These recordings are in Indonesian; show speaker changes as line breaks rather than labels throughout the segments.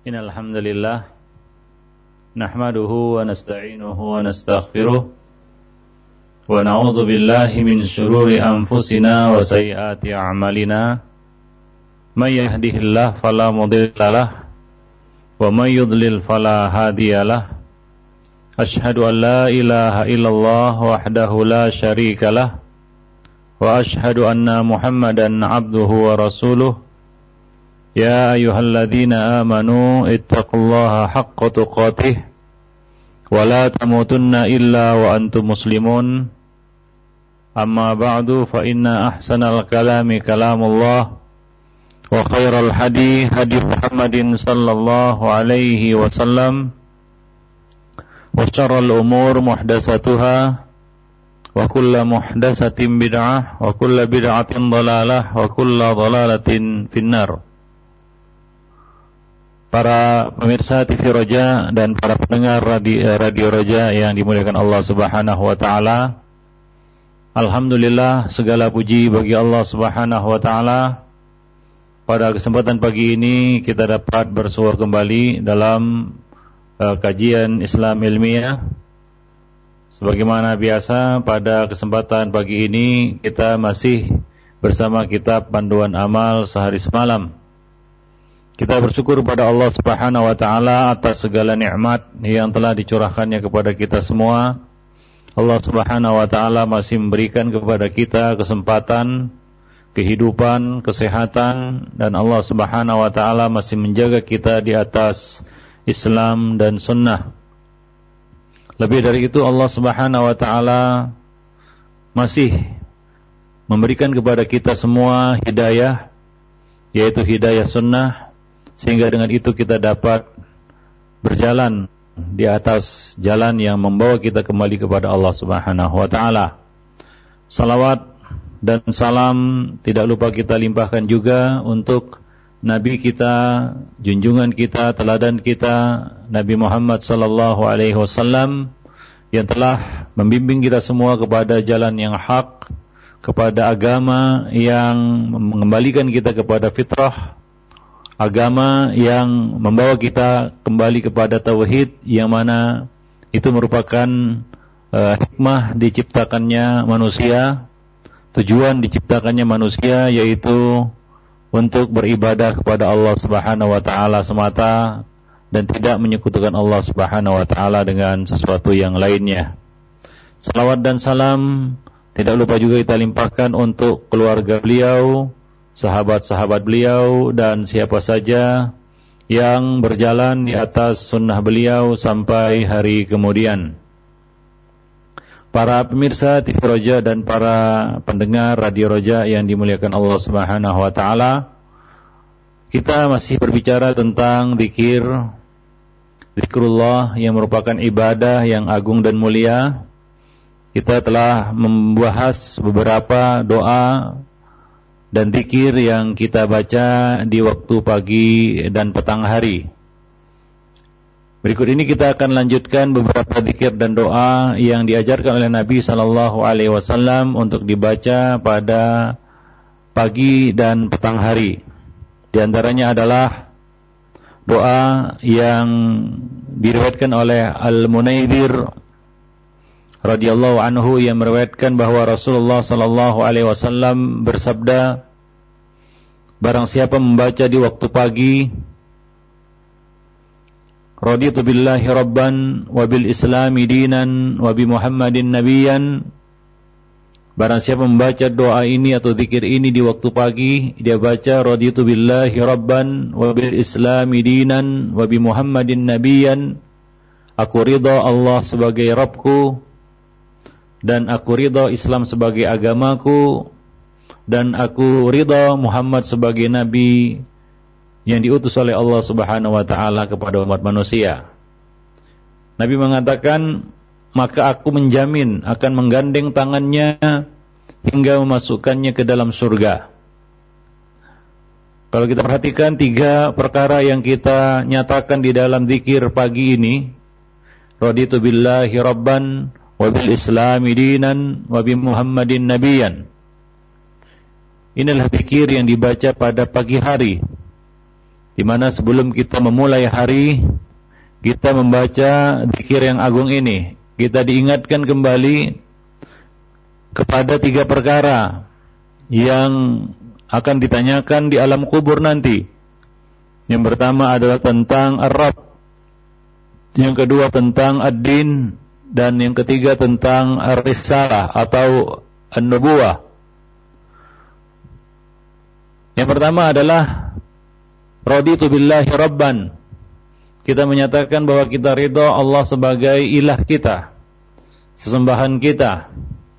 Innal hamdalillah nahmaduhu wa nasta'inuhu wa nastaghfiruh wa na'udzu billahi min shururi anfusina wa sayyiati a'malina may yahdihillahu fala mudilla lahu wa may yudlil fala hadiyalah. Asyhadu an la ilaha illallah wahdahu la syarika lah wa asyhadu anna Muhammadan abduhu wa rasuluh. Ya ayyuhalladzina amanu ittaqullaha haqqa tuqatih wa la tamutunna illa wa antum muslimun. Amma ba'du fa inna ahsanal kalami kalamullah wa khairal hadi hadi Muhammadin sallallahu alaihi wasallam wa syarrul umur muhdatsatuha wa kullu muhdatsatin bid'ah wa kullu bid'atin dhalalah wa kullu dhalalatin finnar. Para pemirsa TV Roja dan para pendengar Radio Roja yang dimuliakan Allah Subhanahu wa taala. Alhamdulillah, segala puji bagi Allah Subhanahu wa taala. Pada kesempatan pagi ini kita dapat bersuara kembali dalam kajian Islam ilmiah. Sebagaimana biasa, pada kesempatan pagi ini kita masih bersama kitab Panduan Amal Sehari Semalam. Kita bersyukur kepada Allah Subhanahu wa taala atas segala nikmat yang telah dicurahkannya kepada kita semua. Allah Subhanahu wa taala masih memberikan kepada kita kesempatan, kehidupan, kesehatan, dan Allah Subhanahu wa taala masih menjaga kita di atas Islam dan sunnah. Lebih dari itu, Allah Subhanahu wa taala masih memberikan kepada kita semua hidayah, yaitu hidayah sunnah, sehingga dengan itu kita dapat berjalan di atas jalan yang membawa kita kembali kepada Allah Subhanahu wa taala. Salawat dan salam tidak lupa kita limpahkan juga untuk Nabi kita, junjungan kita, teladan kita, Nabi Muhammad sallallahu alaihi wasallam, yang telah membimbing kita semua kepada jalan yang hak, kepada agama yang mengembalikan kita kepada fitrah, agama yang membawa kita kembali kepada tauhid, yang mana itu merupakan hikmah diciptakannya manusia, tujuan diciptakannya manusia, yaitu untuk beribadah kepada Allah Subhanahu wa taala semata dan tidak menyekutukan Allah Subhanahu wa taala dengan sesuatu yang lainnya. Salawat dan salam tidak lupa juga kita limpahkan untuk keluarga beliau, sahabat-sahabat beliau, dan siapa saja yang berjalan di atas sunnah beliau sampai hari kemudian. Para pemirsa TV Roja dan para pendengar Radio Roja yang dimuliakan Allah Subhanahu wa taala, kita masih berbicara tentang zikrullah yang merupakan ibadah yang agung dan mulia. Kita telah membahas beberapa doa dan zikir yang kita baca di waktu pagi dan petang hari. Berikut ini kita akan lanjutkan beberapa zikir dan doa yang diajarkan oleh Nabi sallallahu alaihi wasallam untuk dibaca pada pagi dan petang hari. Di antaranya adalah doa yang diriwayatkan oleh Al-Munaydir radhiyallahu anhu, yang meriwayatkan bahwa Rasulullah sallallahu alaihi wasallam bersabda, barang siapa membaca di waktu pagi, raditu billahi rabban wa bil islami dinan wa bi Muhammadin nabiyyan, barang siapa membaca doa ini atau zikir ini di waktu pagi, dia baca raditu billahi rabban wa bil islami dinan wa bi Muhammadin nabiyyan, aku ridha Allah sebagai Rabbku dan aku ridha Islam sebagai agamaku, dan aku ridha Muhammad sebagai nabi yang diutus oleh Allah Subhanahu wa taala kepada umat manusia. Nabi mengatakan, maka aku menjamin akan menggandeng tangannya hingga memasukkannya ke dalam surga. Kalau kita perhatikan 3 perkara yang kita nyatakan di dalam zikir pagi ini, raditu billahi rabban wa bil islami dinan wa bi Muhammadin nabiyyan. Inilah zikir yang dibaca pada pagi hari. di mana sebelum kita memulai hari, kita membaca zikir yang agung ini, kita diingatkan kembali kepada 3 perkara yang akan ditanyakan di alam kubur nanti. Yang pertama adalah tentang Ar-Rabb, yang kedua tentang Ad-Din, dan yang ketiga tentang Ar-Risalah atau An-Nubuwah. Yang pertama adalah raditu billahi rabban. Kita menyatakan bahwa kita ridha Allah sebagai ilah kita, sesembahan kita,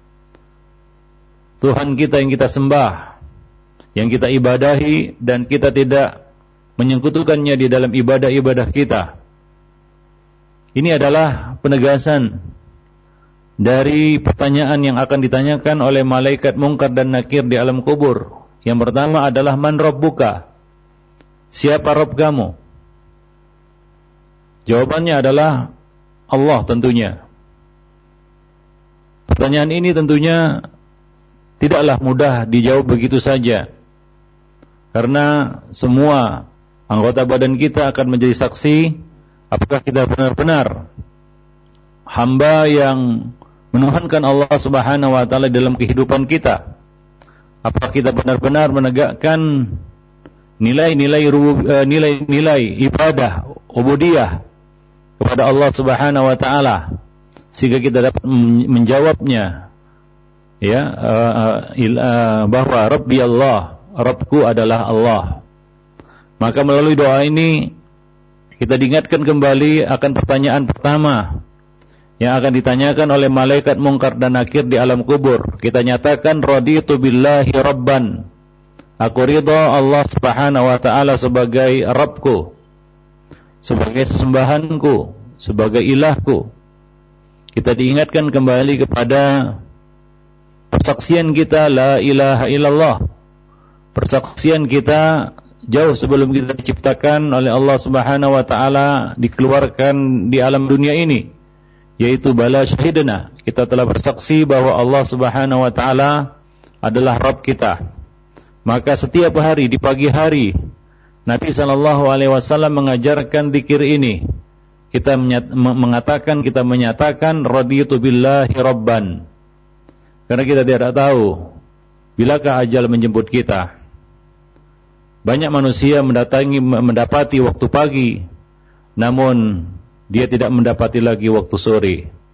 Tuhan kita yang kita sembah, yang kita ibadahi, dan kita tidak menyekutukannya di dalam ibadah-ibadah kita. Ini adalah penegasan dari pertanyaan yang akan ditanyakan oleh malaikat Munkar dan Nakir di alam kubur. Yang pertama adalah man rabbuka? Siapa Rabb kamu? Jawabannya adalah Allah tentunya. Pertanyaan ini tentunya tidaklah mudah dijawab begitu saja, karena semua anggota badan kita akan menjadi saksi apakah kita benar-benar hamba yang menuhankan Allah Subhanahu wa taala dalam kehidupan kita. Apakah kita benar-benar menegakkan nilai-nilai ibadah, ubudiyah kepada Allah Subhanahu wa taala sehingga kita dapat menjawabnya, ya, bahwa Rabbi Allah, Rabbku adalah Allah. Maka melalui doa ini kita diingatkan kembali akan pertanyaan pertama yang akan ditanyakan oleh malaikat Munkar dan Nakir di alam kubur. Kita nyatakan raditu billahi rabban. Aku ridha Allah Subhanahu wa taala sebagai Rabbku, sebagai sesembahanku, sebagai ilahku. Kita diingatkan kembali kepada persaksian kita la ilaha illallah. Persaksian kita jauh sebelum kita diciptakan oleh Allah Subhanahu wa taala, dikeluarkan di alam dunia ini, yaitu bala syahidna. Kita telah bersaksi bahwa Allah Subhanahu wa taala adalah Rabb kita. Maka setiap hari di pagi hari Nabi sallallahu alaihi wasallam mengajarkan zikir ini. Kita menyatakan raditu billahi rabban. Karena kita tidak tahu bilakah ajal menjemput kita. Banyak manusia mendapati waktu pagi, namun dia tidak mendapati lagi waktu sore.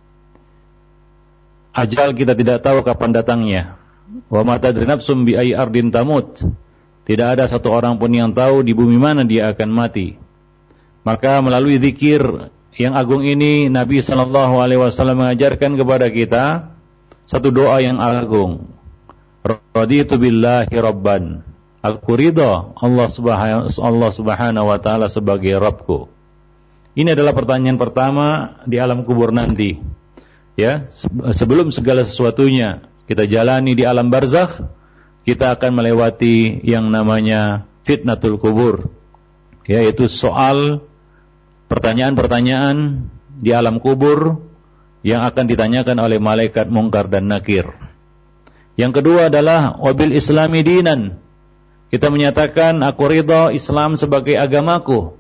Ajal kita tidak tahu kapan datangnya. Wa ma tadri nafsum bi ayyi ardin tamut. Tidak ada satu orang pun yang tahu di bumi mana dia akan mati. Maka melalui zikir yang agung ini Nabi sallallahu alaihi wasallam mengajarkan kepada kita satu doa yang agung. Raditu billahi rabban. Aku ridha Allah Subhanahu wa taala sebagai Rabbku. Ini adalah pertanyaan pertama di alam kubur nanti. Ya, sebelum segala sesuatunya kita jalani di alam barzakh, kita akan melewati yang namanya fitnatul kubur, yaitu soal pertanyaan-pertanyaan di alam kubur yang akan ditanyakan oleh malaikat Munkar dan Nakir. Yang kedua adalah wabil islami dinan. Kita menyatakan aku ridha Islam sebagai agamaku.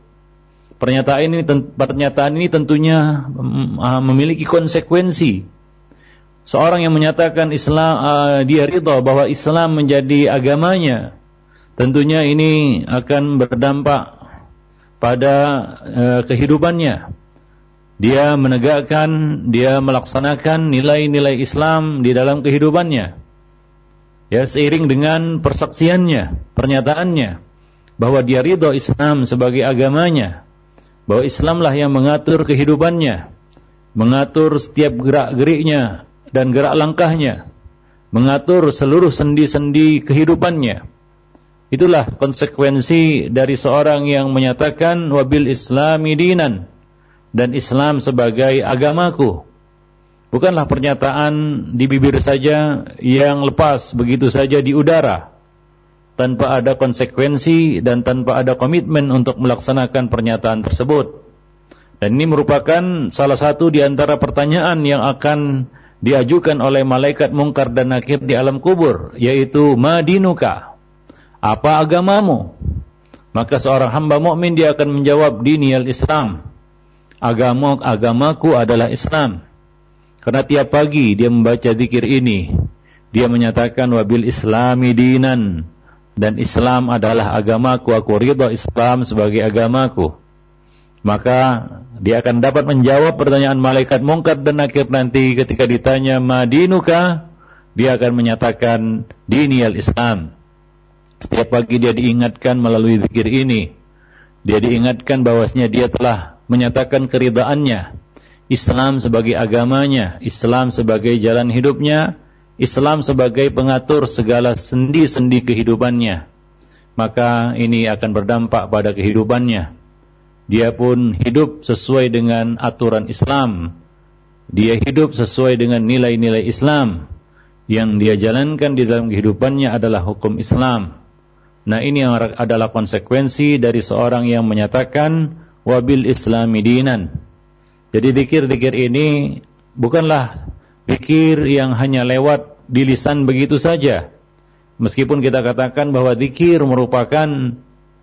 Pernyataan ini tentunya memiliki konsekuensi. Seorang yang menyatakan Islam, dia ridha bahwa Islam menjadi agamanya, tentunya ini akan berdampak pada kehidupannya. Dia menegakkan, dia melaksanakan nilai-nilai Islam di dalam kehidupannya. Ya, seiring dengan persaksiannya, pernyataannya bahwa dia ridha Islam sebagai agamanya, bahwa Islamlah yang mengatur kehidupannya, mengatur setiap gerak-geriknya dan gerak langkahnya, mengatur seluruh sendi-sendi kehidupannya. Itulah konsekuensi dari seorang yang menyatakan wabil islami dinan, dan Islam sebagai agamaku. Bukanlah pernyataan di bibir saja yang lepas begitu saja di udara, tanpa ada konsekuensi dan tanpa ada komitmen untuk melaksanakan pernyataan tersebut. Dan ini merupakan salah satu di antara pertanyaan yang akan diajukan oleh malaikat Munkar dan Nakir di alam kubur, yaitu madinuka, apa agamamu? Maka seorang hamba mukmin dia akan menjawab diniyal Islam. Agamaku adalah Islam. Karena tiap pagi dia membaca zikir ini, dia menyatakan wabil islami dinan, dan Islam adalah agamaku, aku ridha Islam sebagai agamaku. Maka dia akan dapat menjawab pertanyaan malaikat Munkar dan Nakir nanti ketika ditanya madinuka, dia akan menyatakan diniyal Islam. Setiap pagi dia diingatkan melalui zikir ini. Dia diingatkan bahwasanya dia telah menyatakan keridaannya. Islam sebagai agamanya, Islam sebagai jalan hidupnya, Islam sebagai pengatur segala sendi-sendi kehidupannya. Maka ini akan berdampak pada kehidupannya. Dia pun hidup sesuai dengan aturan Islam. Dia hidup sesuai dengan nilai-nilai Islam. Yang dia jalankan di dalam kehidupannya adalah hukum Islam. Nah, ini adalah konsekuensi dari seorang yang menyatakan wabil islami dinan. Jadi zikir-zikir ini bukanlah zikir yang hanya lewat di lisan begitu saja. Meskipun kita katakan bahwa zikir merupakan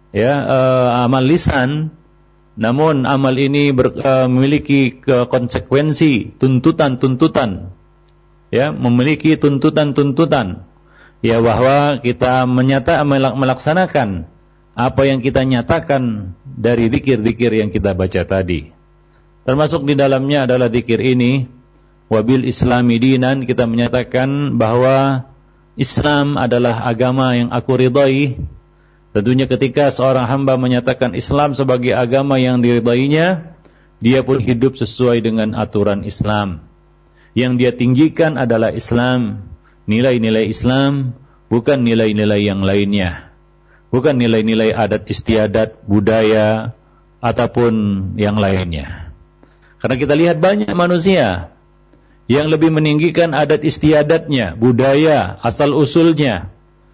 amal lisan, namun amal ini memiliki konsekuensi, tuntutan-tuntutan. Memiliki tuntutan-tuntutan. Bahwa kita melaksanakan apa yang kita nyatakan dari zikir-zikir yang kita baca tadi. Termasuk di dalamnya adalah zikir ini, wabil islami dinan, kita menyatakan bahwa Islam adalah agama yang aku ridai. Tentunya ketika seorang hamba menyatakan Islam sebagai agama yang diridainya, dia pun hidup sesuai dengan aturan Islam. Yang dia tinggikan adalah Islam, nilai-nilai Islam, bukan nilai-nilai yang lainnya. Bukan nilai-nilai adat istiadat, budaya, ataupun yang lainnya. Karena kita lihat banyak manusia yang lebih meninggikan adat istiadatnya, budaya, asal-usulnya,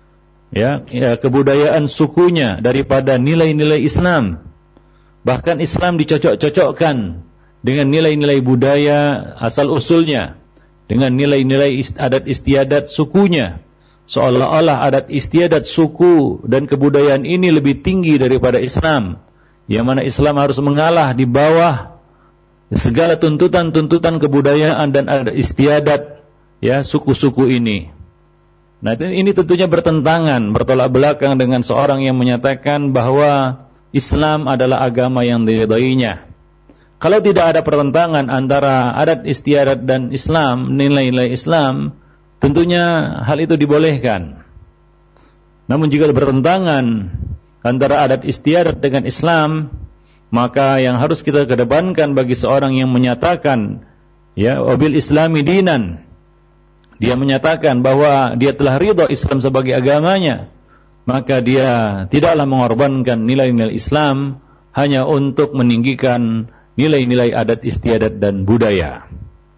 kebudayaan sukunya daripada nilai-nilai Islam. Bahkan Islam dicocok-cocokkan dengan nilai-nilai budaya asal-usulnya, dengan nilai-nilai adat istiadat sukunya. Seolah-olah adat istiadat suku dan kebudayaan ini lebih tinggi daripada Islam. Yang mana Islam harus mengalah di bawah segala tuntutan-tuntutan kebudayaan dan adat istiadat suku-suku ini. Nah, ini tentunya bertentangan, bertolak belakang dengan seorang yang menyatakan bahwa Islam adalah agama yang diridainya. Kalau tidak ada pertentangan antara adat istiadat dan Islam, nilai-nilai Islam, tentunya hal itu dibolehkan. Namun jika bertentangan antara adat istiadat dengan Islam, maka yang harus kita kedepankan bagi seorang yang menyatakan wabil islami dinan, dia menyatakan bahwa dia telah ridha Islam sebagai agamanya, maka dia tidaklah mengorbankan nilai-nilai Islam hanya untuk meninggikan nilai-nilai adat istiadat dan budaya.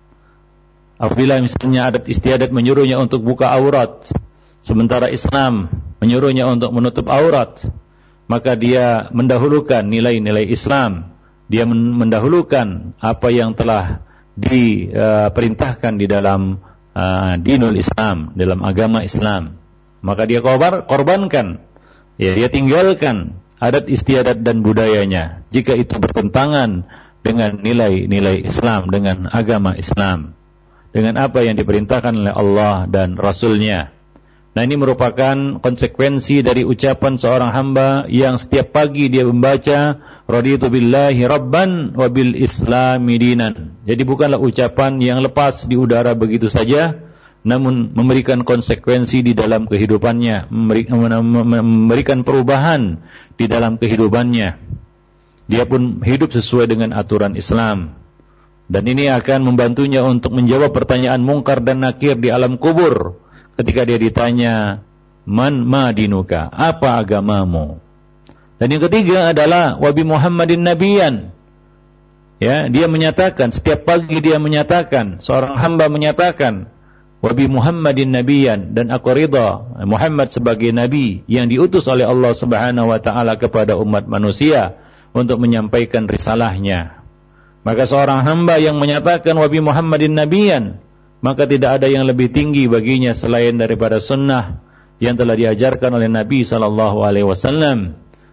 Apabila misalnya adat istiadat menyuruhnya untuk buka aurat, sementara Islam menyuruhnya untuk menutup aurat, maka dia mendahulukan nilai-nilai Islam. Dia mendahulukan apa yang telah diperintahkan di dalam dinul Islam, dalam agama Islam. Maka dia korbankan, dia tinggalkan adat istiadat dan budayanya jika itu bertentangan dengan nilai-nilai Islam, dengan agama Islam, dengan apa yang diperintahkan oleh Allah dan Rasul-Nya. Nah, ini merupakan konsekuensi dari ucapan seorang hamba yang setiap pagi dia membaca raditu billahi rabban wa bil islami dinan. Jadi bukanlah ucapan yang lepas di udara begitu saja, namun memberikan konsekuensi di dalam kehidupannya, memberikan perubahan di dalam kehidupannya. Dia pun hidup sesuai dengan aturan Islam. Dan ini akan membantunya untuk menjawab pertanyaan Munkar dan Nakir di alam kubur. Ketika dia ditanya, man madinuka, apa agamamu? Dan yang ketiga adalah wabi Muhammadin nabiyan. Dia menyatakan, setiap pagi dia menyatakan, seorang hamba menyatakan, wabi Muhammadin nabiyan, dan aku ridha Muhammad sebagai nabi yang diutus oleh Allah Subhanahu wa taala kepada umat manusia untuk menyampaikan risalahnya. Maka seorang hamba yang menyatakan wabi Muhammadin nabiyan, maka tidak ada yang lebih tinggi baginya selain daripada sunnah yang telah diajarkan oleh Nabi sallallahu alaihi wasallam.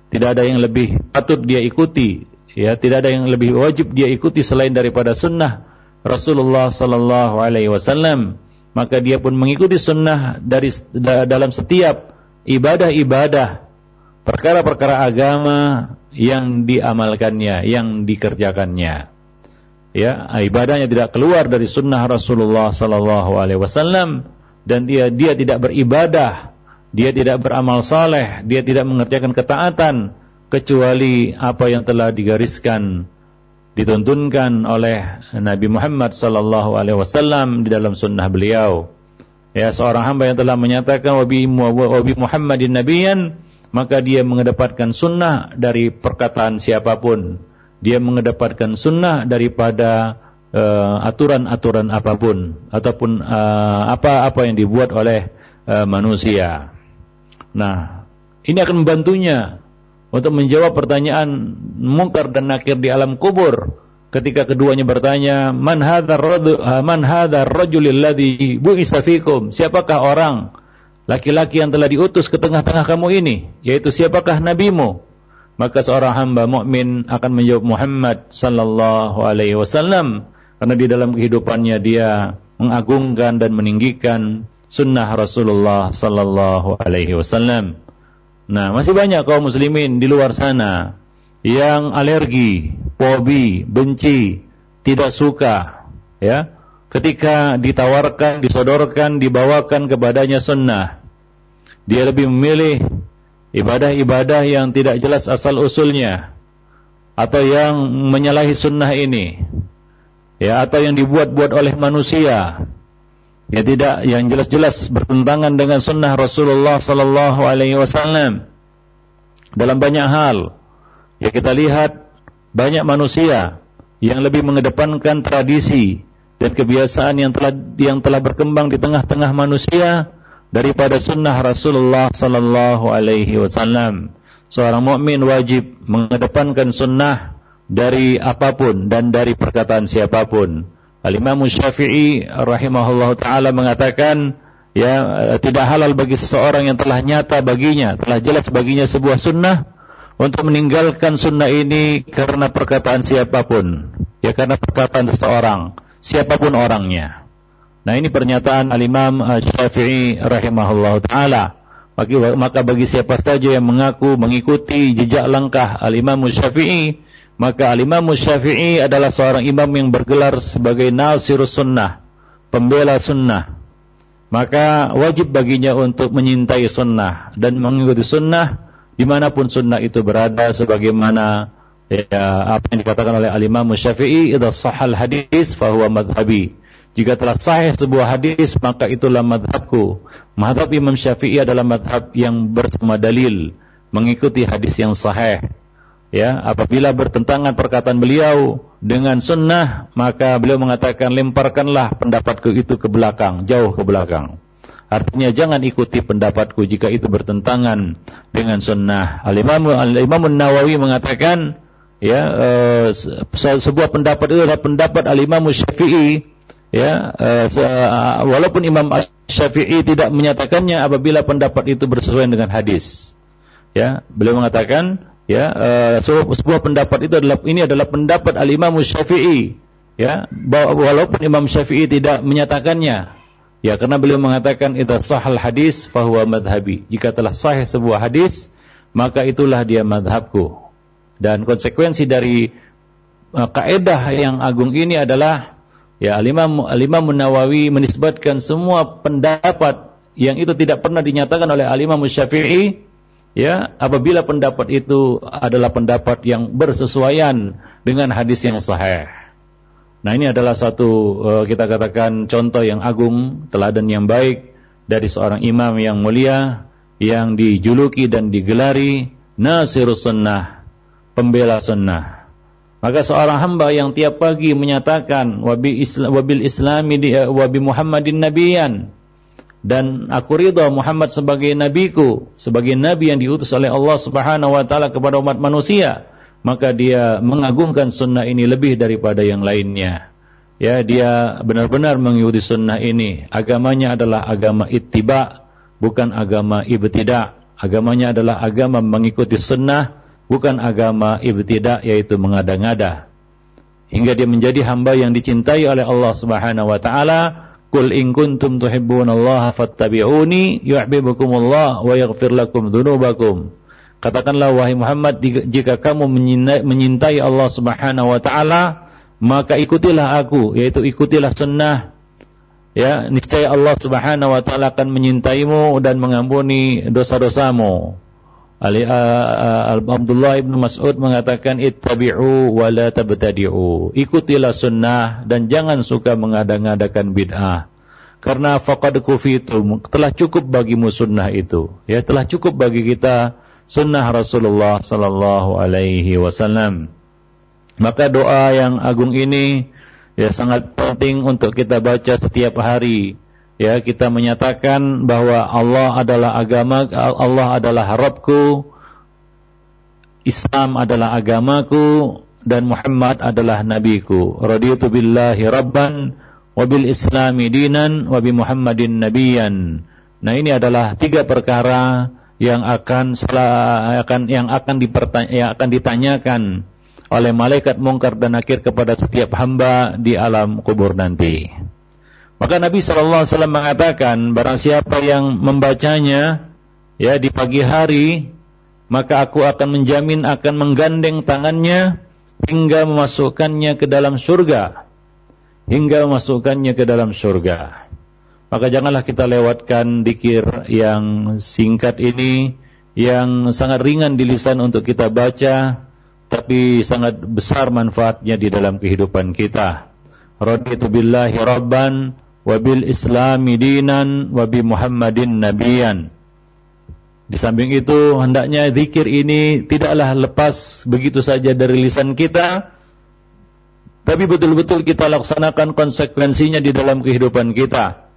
tidak ada yang lebih patut dia ikuti, ya, tidak ada yang lebih wajib dia ikuti selain daripada sunnah Rasulullah sallallahu alaihi wasallam. Maka dia pun mengikuti sunnah dalam setiap ibadah-ibadah, perkara-perkara agama yang diamalkannya, yang dikerjakannya. Ya, ibadahnya tidak keluar dari sunnah Rasulullah sallallahu alaihi wasallam, dan dia tidak beribadah, dia tidak beramal saleh, dia tidak mengerjakan ketaatan kecuali apa yang telah digariskan, dituntunkan oleh Nabi Muhammad sallallahu alaihi wasallam di dalam sunnah beliau. Ya, seorang hamba yang telah menyatakan wa bi Muhammadin nabiyyan, maka dia mengedepankan sunnah dari perkataan siapapun. Dia mengedepankan sunnah daripada aturan-aturan apapun ataupun apa yang dibuat oleh manusia. Nah, ini akan membantunya untuk menjawab pertanyaan mungkar dan nakir di alam kubur ketika keduanya bertanya, man hadzal rajul alladzi bu'isa fikum? Siapakah orang laki-laki yang telah diutus ke tengah-tengah kamu ini, yaitu siapakah nabimu? Maka seorang hamba mukmin akan menjawab Muhammad sallallahu alaihi wasallam, karena di dalam kehidupannya dia mengagungkan dan meninggikan sunnah Rasulullah sallallahu alaihi wasallam. Nah, masih banyak kaum muslimin di luar sana yang alergi, fobi, benci, tidak suka, ya, ketika ditawarkan, disodorkan, dibawakan kepadanya sunnah. Dia lebih memilih ibadah-ibadah yang tidak jelas asal-usulnya, atau yang menyalahi sunnah ini, ya, atau yang dibuat-buat oleh manusia, ya, tidak, yang jelas-jelas bertentangan dengan sunnah Rasulullah sallallahu alaihi wasallam dalam banyak hal. Ya, kita lihat banyak manusia yang lebih mengedepankan tradisi dan kebiasaan yang telah berkembang di tengah-tengah manusia daripada sunnah Rasulullah sallallahu alaihi wasallam. Seorang mukmin wajib mengedepankan sunnah dari apapun dan dari perkataan siapapun. Al-Imam Syafi'i rahimahullah ta'ala mengatakan, ya, tidak halal bagi seseorang yang telah nyata baginya, telah jelas baginya sebuah sunnah, untuk meninggalkan sunnah ini karena perkataan siapapun, ya, karena perkataan seseorang, siapapun orangnya. Nah, ini pernyataan Al-Imam Syafi'i rahimahullah ta'ala. Maka bagi siapa saja yang mengaku mengikuti jejak langkah Al-Imam Syafi'i, maka Al-Imam Syafi'i adalah seorang imam yang bergelar sebagai nasirus sunnah, pembela sunnah. Maka wajib baginya untuk menyintai sunnah dan mengikuti sunnah dimanapun sunnah itu berada, sebagaimana, ya, apa yang dikatakan oleh Al-Imam Syafi'i, idza shahhal hadis fahuwa madhhabi. Jika telah sahih sebuah hadis, maka itulah madhabku. Madhab Imam Syafi'i adalah madhab yang bersama dalil, mengikuti hadis yang sahih. Ya, apabila bertentangan perkataan beliau dengan sunnah, maka beliau mengatakan, lemparkanlah pendapatku itu ke belakang, jauh ke belakang. Artinya jangan ikuti pendapatku jika itu bertentangan dengan sunnah. Al-Imam Nawawi mengatakan, ya, sebuah pendapat itu adalah pendapat Al-Imam Syafi'i. Ya, walaupun Imam Syafi'i tidak menyatakannya apabila pendapat itu bersesuaian dengan hadis. Ya, beliau mengatakan, ya, sebuah pendapat itu adalah pendapat Al-Imam Syafi'i. Ya, walaupun Imam Syafi'i tidak menyatakannya. Ya, karena beliau mengatakan idza shahhal hadis fahuwa madhhabi. Jika telah sahih sebuah hadis, maka itulah dia madhabku. Dan konsekuensi dari kaidah yang agung ini adalah, ya, Al-Imam Nawawi menisbatkan semua pendapat yang itu tidak pernah dinyatakan oleh Al-Imam Syafi'i, ya, apabila pendapat itu adalah pendapat yang bersesuaian dengan hadis yang sahih. Nah, ini adalah satu, kita katakan, contoh yang agung, teladan yang baik dari seorang imam yang mulia, yang dijuluki dan digelari Nasirus Sunnah, pembela sunnah. Maka seorang hamba yang tiap pagi menyatakan wabil islami wabi Muhammadin nabiyyan, dan aku ridha Muhammad sebagai nabiku, sebagai nabi yang diutus oleh Allah Subhanahu wa taala kepada umat manusia, maka dia mengagungkan sunnah ini lebih daripada yang lainnya. Ya, dia benar-benar mengikuti sunnah ini. Agamanya adalah agama ittiba, bukan agama ibtida. Agamanya adalah agama mengikuti sunnah bukan agama ibtida, yaitu mengada-ngada. Hingga dia menjadi hamba yang dicintai oleh Allah Subhanahu wa taala. Qul in kuntum tuhibbunallaha fattabi'uni yuhibbukumullah wa yaghfir lakum dzunubakum. Katakanlah wahai Muhammad, jika kamu menyintai Allah Subhanahu wa taala, maka ikutilah aku, yaitu ikutilah sunnah. Ya, niscaya Allah Subhanahu wa taala akan menyintaimu dan mengampuni dosa-dosamu. Abdullah ibn Mas'ud mengatakan ittabi'u wa la tabtadi'u. Ikutilah sunnah dan jangan suka mengada-ngadakan bid'ah. Karena faqad kufitum, telah cukup bagimu sunnah itu. Ya, telah cukup bagi kita sunnah Rasulullah sallallahu alaihi wasallam. Maka doa yang agung ini ya sangat penting untuk kita baca setiap hari. Ya, kita menyatakan bahwa Allah adalah agama, Allah adalah Rabbku, Islam adalah agamaku, dan Muhammad adalah nabiku. Raditu billahi rabban wa bil islami dinan wa bi Muhammadin nabiyan. Nah, ini adalah 3 perkara yang akan ditanyakan oleh malaikat mungkar dan nakir kepada setiap hamba di alam kubur nanti. Maka Nabi SAW mengatakan, barang siapa yang membacanya ya di pagi hari, maka aku akan menjamin akan menggandeng tangannya hingga memasukkannya ke dalam surga. Maka janganlah kita lewatkan dzikir yang singkat ini, yang sangat ringan di lisan untuk kita baca, tapi sangat besar manfaatnya di dalam kehidupan kita. Raditu billahi rabban wa bil islami dinan wa bi Muhammadin nabiyan. Di samping itu, hendaknya zikir ini tidaklah lepas begitu saja dari lisan kita, tapi betul-betul kita laksanakan konsekuensinya di dalam kehidupan kita.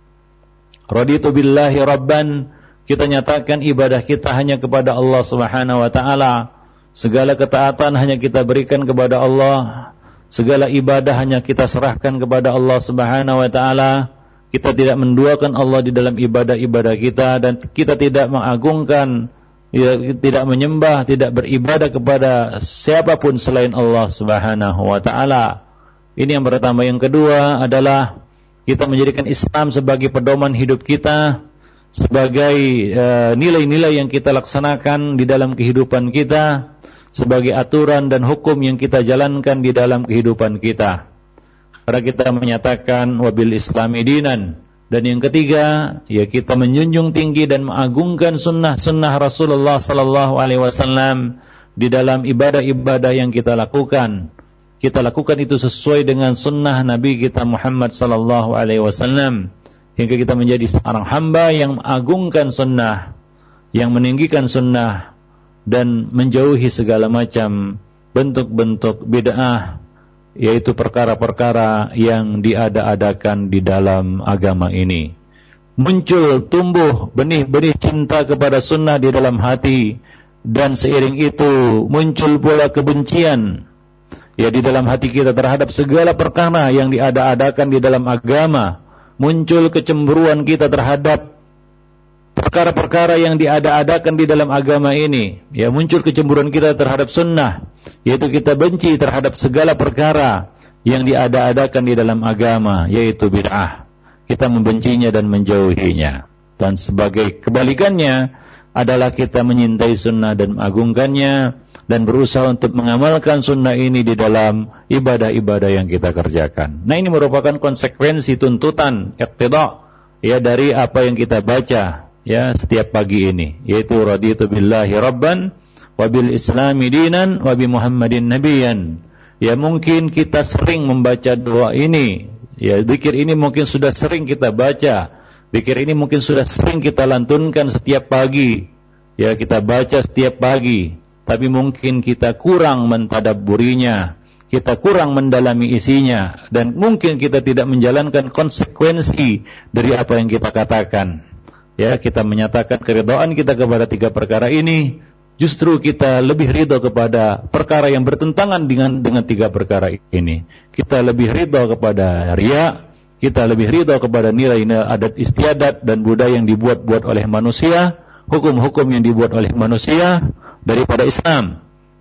Raditu billahi rabban, kita nyatakan ibadah kita hanya kepada Allah Subhanahu wa taala. Segala ketaatan hanya kita berikan kepada Allah. Segala ibadah hanya kita serahkan kepada Allah Subhanahu wa taala. Kita tidak menduakan Allah di dalam ibadah-ibadah kita, dan kita tidak mengagungkan, tidak menyembah, tidak beribadah kepada siapapun selain Allah Subhanahu wa taala. Ini yang pertama. Yang kedua adalah kita menjadikan Islam sebagai pedoman hidup kita, sebagai nilai-nilai yang kita laksanakan di dalam kehidupan kita, sebagai aturan dan hukum yang kita jalankan di dalam kehidupan kita. Karena kita menyatakan wabil islami dinan. Dan yang ketiga, ya kita menjunjung tinggi dan mengagungkan sunnah Rasulullah sallallahu alaihi wasallam di dalam ibadah-ibadah yang kita lakukan. Kita lakukan itu sesuai dengan sunnah Nabi kita Muhammad sallallahu alaihi wasallam, hingga kita menjadi seorang hamba yang mengagungkan sunnah, yang meninggikan sunnah, dan menjauhi segala macam bentuk-bentuk bid'ah, yaitu perkara-perkara yang diada-adakan di dalam agama ini. Muncul, tumbuh benih-benih cinta kepada sunnah di dalam hati, dan seiring itu muncul pula kebencian ya di dalam hati kita terhadap segala perkara yang diada-adakan di dalam agama. Muncul kecemburuan kita terhadap perkara-perkara yang diada-adakan di dalam agama ini. Ya, muncul kecemburuan kita terhadap sunnah, yaitu kita benci terhadap segala perkara yang diada-adakan di dalam agama, yaitu bid'ah. Kita membencinya dan menjauhinya. Dan sebagai kebalikannya adalah kita menyintai sunnah dan mengagungkannya, dan berusaha untuk mengamalkan sunnah ini di dalam ibadah-ibadah yang kita kerjakan. Nah, ini merupakan konsekuensi tuntutan iqtida ya dari apa yang kita baca ya setiap pagi ini, yaitu raditu billahi rabban wa bil islami dinan wa bi Muhammadin nabiyan. Ya, mungkin kita sering membaca doa ini, ya zikir ini mungkin sudah sering kita baca, zikir ini mungkin sudah sering kita lantunkan setiap pagi, ya kita baca setiap pagi, tapi mungkin kita kurang mentadabburinya, kita kurang mendalami isinya, dan mungkin kita tidak menjalankan konsekuensi dari apa yang kita katakan. Ya, kita menyatakan keridhaan kita kepada 3 perkara ini, justru kita lebih ridho kepada perkara yang bertentangan dengan 3 perkara ini. Kita lebih ridho kepada riya, kita lebih ridho kepada nilai-nilai adat istiadat dan budaya yang dibuat-buat oleh manusia, hukum-hukum yang dibuat oleh manusia, daripada Islam.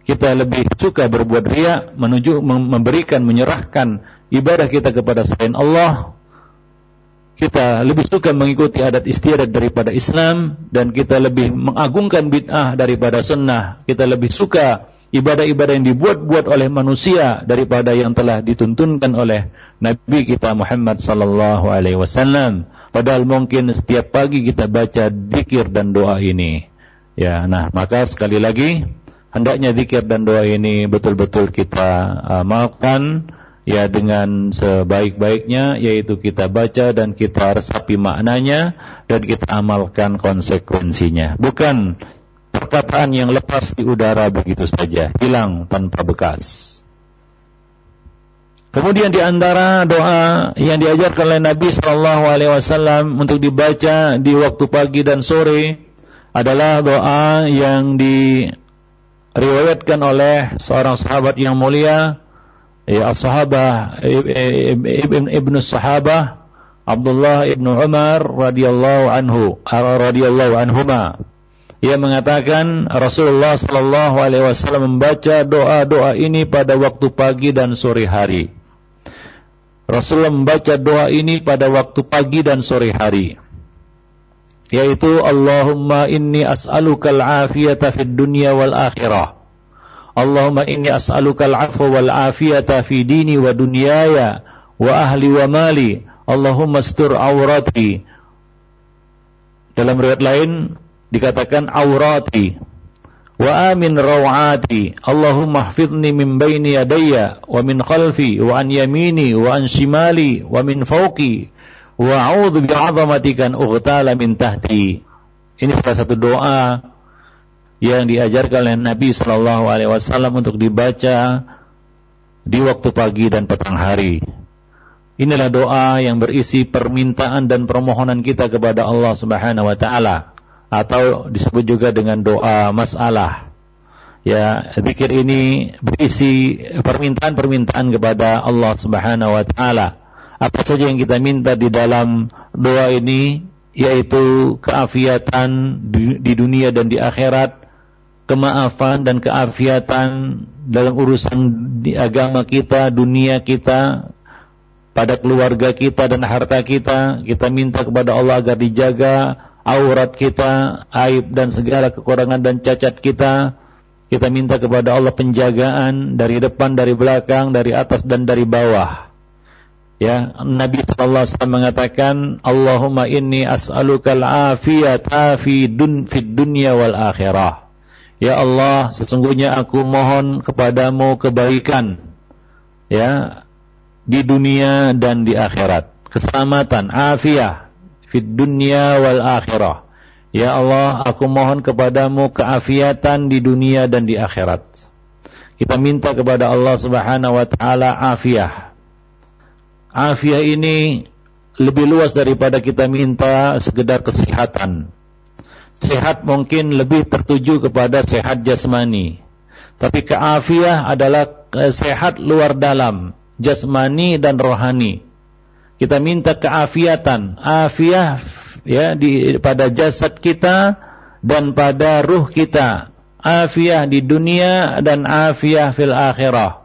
kita lebih suka berbuat riya, memberikan, menyerahkan ibadah kita kepada selain Allah. Kita lebih suka mengikuti adat istiadat daripada Islam, dan kita lebih mengagungkan bid'ah daripada sunnah. Kita lebih suka ibadah-ibadah yang dibuat-buat oleh manusia daripada yang telah dituntunkan oleh Nabi kita Muhammad sallallahu alaihi wasallam. Padahal mungkin setiap pagi kita baca zikir dan doa ini. Ya, nah maka sekali lagi hendaknya zikir dan doa ini betul-betul kita amalkan ya dengan sebaik-baiknya, yaitu kita baca dan kita resapi maknanya dan kita amalkan konsekuensinya. Bukan perkataan yang lepas di udara begitu saja, hilang tanpa bekas. Kemudian di antara doa yang diajarkan oleh Nabi sallallahu alaihi wasallam untuk dibaca di waktu pagi dan sore adalah doa yang diriwayatkan oleh seorang sahabat yang mulia, as-sahabah ibnu sahabah Abdullah ibnu Umar radhiyallahu anhuma. Ia mengatakan Rasulullah sallallahu alaihi wasallam membaca doa-doa ini pada waktu pagi dan sore hari. Rasulullah membaca doa ini pada waktu pagi dan sore hari, yaitu Allahumma inni as'alukal afiyata fid dunya wal akhirah. Allahumma inni as'alukal afwa wal afiyata fi dini wa dunyaya wa ahli wa mali. Allahumma astur aurati. Dalam riwayat lain dikatakan aurati wa amin rawati. Allahumma hafidhni min baini yadayya wa min khalfi wa an yamini wa an shimali wa min fawqi wa a'udzu bi'azamatika an ughtala min tahti. Ini salah satu doa yang diajarkan oleh Nabi sallallahu alaihi wasallam untuk dibaca di waktu pagi dan petang hari. Inilah doa yang berisi permintaan dan permohonan kita kepada Allah Subhanahu wa taala, atau disebut juga dengan doa masalah. Ya, zikir ini berisi permintaan-permintaan kepada Allah Subhanahu wa taala. Apa saja yang kita minta di dalam doa ini, yaitu keafiatan di dunia dan di akhirat, kemaafan dan keafiatan dalam urusan di agama kita, dunia kita, pada keluarga kita dan harta kita. Kita minta kepada Allah agar dijaga aurat kita, aib dan segala kekurangan dan cacat kita. Kita minta kepada Allah penjagaan dari depan, dari belakang, dari atas dan dari bawah. Ya, Nabi sallallahu alaihi wasallam mengatakan, Allahumma inni as'alukal afiyata fid dunya wal akhirah. Ya Allah, sesungguhnya aku mohon kepadamu kebaikan, ya, di dunia dan di akhirat. Keselamatan, afiyah fid dunya wal akhirah. Ya Allah, aku mohon kepadamu keafiatan di dunia dan di akhirat. Kita minta kepada Allah Subhanahu wa taala afiyah. Afiyah ini lebih luas daripada kita minta sekedar kesehatan. Sehat mungkin lebih tertuju kepada sehat jasmani, tapi keafiyah adalah sehat luar dalam, jasmani dan rohani. Kita minta keafiatan, afiyah ya pada jasad kita dan pada ruh kita, afiyah di dunia dan afiyah fil akhirah.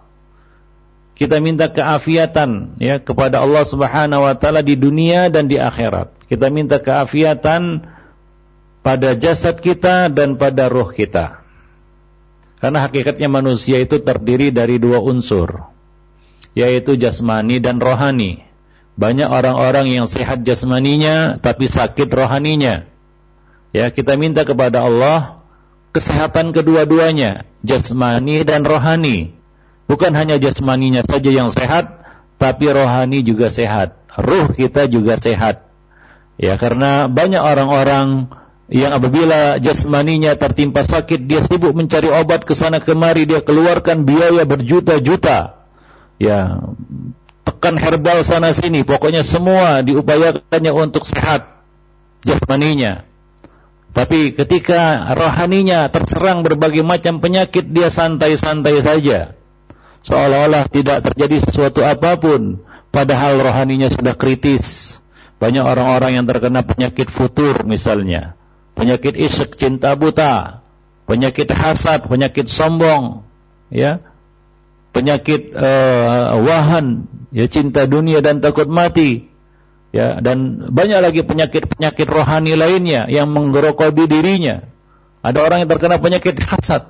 Kita minta keafiatan ya kepada Allah Subhanahu wa taala di dunia dan di akhirat. Kita minta keafiatan pada jasad kita dan pada ruh kita. Karena hakikatnya manusia itu terdiri dari dua unsur, yaitu jasmani dan rohani. Banyak orang-orang yang sehat jasmaninya tapi sakit rohaninya. Ya, kita minta kepada Allah kesehatan kedua-duanya, jasmani dan rohani. Bukan hanya jasmaninya saja yang sehat, tapi rohani juga sehat. Ruh kita juga sehat. Ya, karena banyak orang-orang yang apabila jasmaninya tertimpa sakit, dia sibuk mencari obat ke sana kemari, dia keluarkan biaya berjuta-juta. Ya, tekan herbal sana sini, pokoknya semua diupayakannya untuk sehat jasmaninya. Tapi ketika rohaninya terserang berbagai macam penyakit, dia santai-santai saja, seolah-olah tidak terjadi sesuatu apapun, padahal rohaninya sudah kritis. Banyak orang-orang yang terkena penyakit futur misalnya, penyakit isyak, cinta buta, penyakit hasad, penyakit sombong, ya, penyakit wahan, ya, cinta dunia dan takut mati, ya, dan banyak lagi penyakit-penyakit rohani lainnya yang menggerogoti dirinya. Ada orang yang terkena penyakit hasad,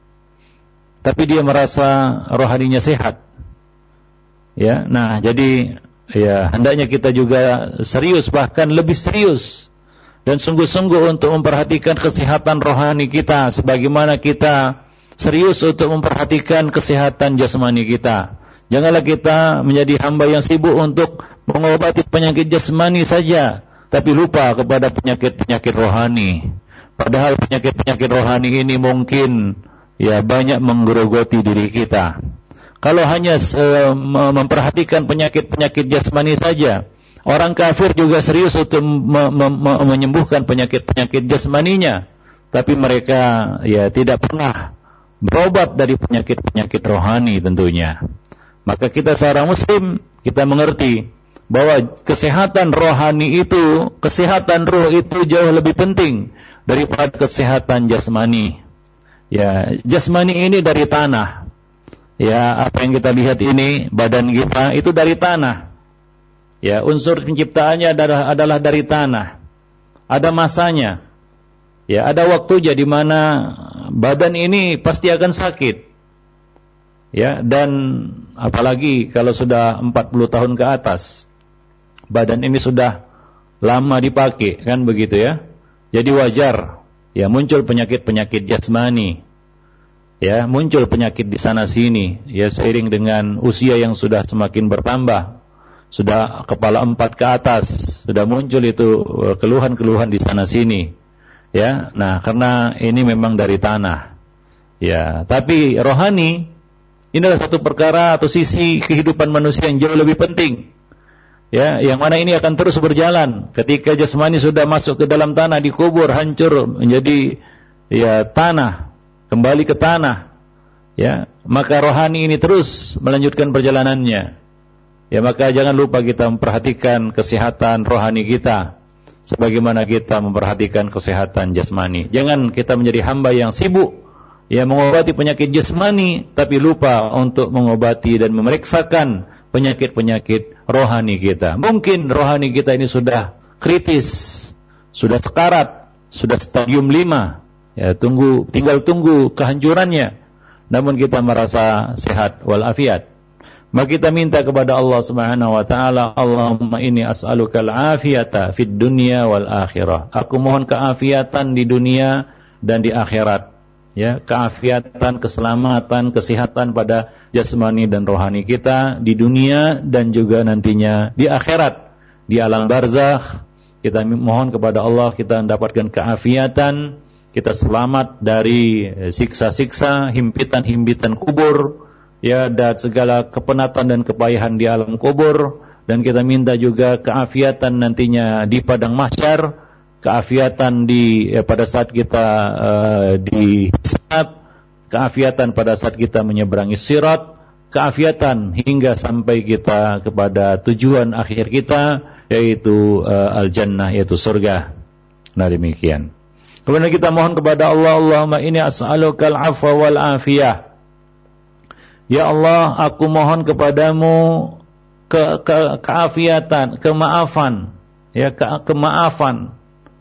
tapi dia merasa rohaninya sehat. Ya, nah jadi ya hendaknya kita juga serius, bahkan lebih serius dan sungguh-sungguh untuk memperhatikan kesehatan rohani kita sebagaimana kita serius untuk memperhatikan kesehatan jasmani kita. Janganlah kita menjadi hamba yang sibuk untuk mengobati penyakit jasmani saja, tapi lupa kepada penyakit-penyakit rohani. Padahal penyakit-penyakit rohani ini mungkin ya banyak menggerogoti diri kita. Kalau hanya memperhatikan penyakit-penyakit jasmani saja, orang kafir juga serius untuk menyembuhkan penyakit-penyakit jasmaninya, tapi mereka ya tidak pernah berobat dari penyakit-penyakit rohani tentunya. Maka kita seorang muslim, kita mengerti bahwa kesehatan rohani itu, kesehatan ruh itu jauh lebih penting daripada kesehatan jasmani. Ya, jasmani ini dari tanah. Ya, apa yang kita lihat ini, badan kita itu dari tanah. Ya, unsur penciptaannya adalah dari tanah. Ada masanya. Ya, ada waktunya di mana badan ini pasti akan sakit. Ya, dan apalagi kalau sudah 40 tahun ke atas. Badan ini sudah lama dipakai, kan begitu ya. Jadi wajar ya muncul penyakit-penyakit jasmani. Ya, muncul penyakit di sana sini, ya seiring dengan usia yang sudah semakin bertambah, sudah kepala 4 ke atas, sudah muncul itu keluhan-keluhan di sana sini, ya. Nah, karena ini memang dari tanah, ya. Tapi rohani ini adalah satu perkara atau sisi kehidupan manusia yang jauh lebih penting, ya, yang mana ini akan terus berjalan. Ketika jasmani sudah masuk ke dalam tanah, dikubur, hancur menjadi ya tanah, kembali ke tanah, ya, maka rohani ini terus melanjutkan perjalanannya. Ya, maka jangan lupa kita memperhatikan kesehatan rohani kita sebagaimana kita memperhatikan kesehatan jasmani. Jangan kita menjadi hamba yang sibuk ya mengobati penyakit jasmani tapi lupa untuk mengobati dan memeriksakan penyakit-penyakit rohani kita. Mungkin rohani kita ini sudah kritis, sudah sekarat, sudah stadium 5. Ya, tinggal tunggu kehancurannya. Namun kita merasa sehat walafiat. Maka kita minta kepada Allah Subhanahu wa taala, Allahumma inni as'alukal afiyata fid dunya wal akhirah. Aku mohon keafiatan di dunia dan di akhirat. Ya, keafiatan, keselamatan, kesehatan pada jasmani dan rohani kita di dunia dan juga nantinya di akhirat, di alam barzakh. Kita mohon kepada Allah kita mendapatkan keafiatan, kita selamat dari siksa-siksa, himpitan-himpitan kubur, ya, dan segala kepenatan dan kepayahan di alam kubur, dan kita minta juga keafiatan nantinya di padang mahsyar, keafiatan pada saat kita dihisab, keafiatan pada saat kita menyeberangi sirat, keafiatan hingga sampai kita kepada tujuan akhir kita, yaitu al-jannah, yaitu surga. Nah, demikian. Kemudian kita mohon kepada Allah, Allahumma inni as'alukal afwa wal afiyah. Ya Allah, aku mohon kepadamu keafiatan, kemaafan, ya, kemaafan,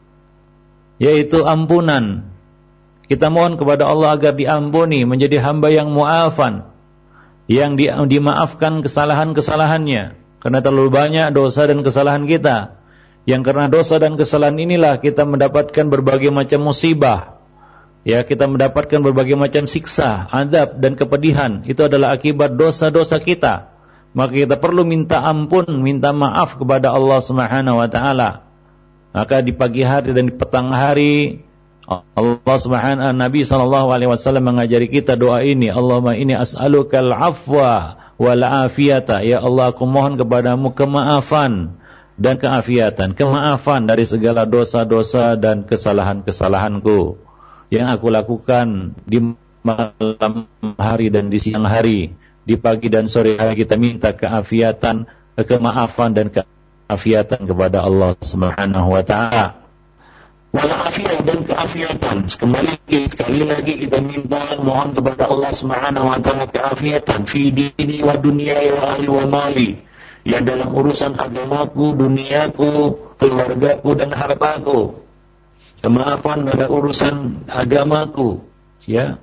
yaitu ampunan. Kita mohon kepada Allah agar diampuni, menjadi hamba yang mu'afan, yang dimaafkan kesalahan-kesalahannya, karena terlalu banyak dosa dan kesalahan kita. Yang karena dosa dan kesalahan inilah kita mendapatkan berbagai macam musibah. Ya, kita mendapatkan berbagai macam siksa, azab dan kepedihan. Itu adalah akibat dosa-dosa kita. Maka kita perlu minta ampun, minta maaf kepada Allah Subhanahu wa taala. Maka di pagi hari dan di petang hari Allah Subhanahu Nabi sallallahu alaihi wasallam mengajari kita doa ini, Allahumma inni as'alukal afwa wal afiyata. Ya Allah, aku mohon kepadamu kemaafan dan keafiatan, kemaafan dari segala dosa-dosa dan kesalahan-kesalahanku yang aku lakukan di malam hari dan di siang hari, di pagi dan sore hari. Kita minta keafiatan, kemaafan dan keafiatan kepada Allah Subhanahu wa taala. walafiat dan keafiatan. Sekali lagi kita minta, mohon kepada Allah Subhanahu wa taala keafiatan fi dini wa dunyaya wa ahli wa mali. Ya, dalam urusan agamaku, duniaku, keluargaku dan hartaku. Kemaafan pada urusan agamaku, ya.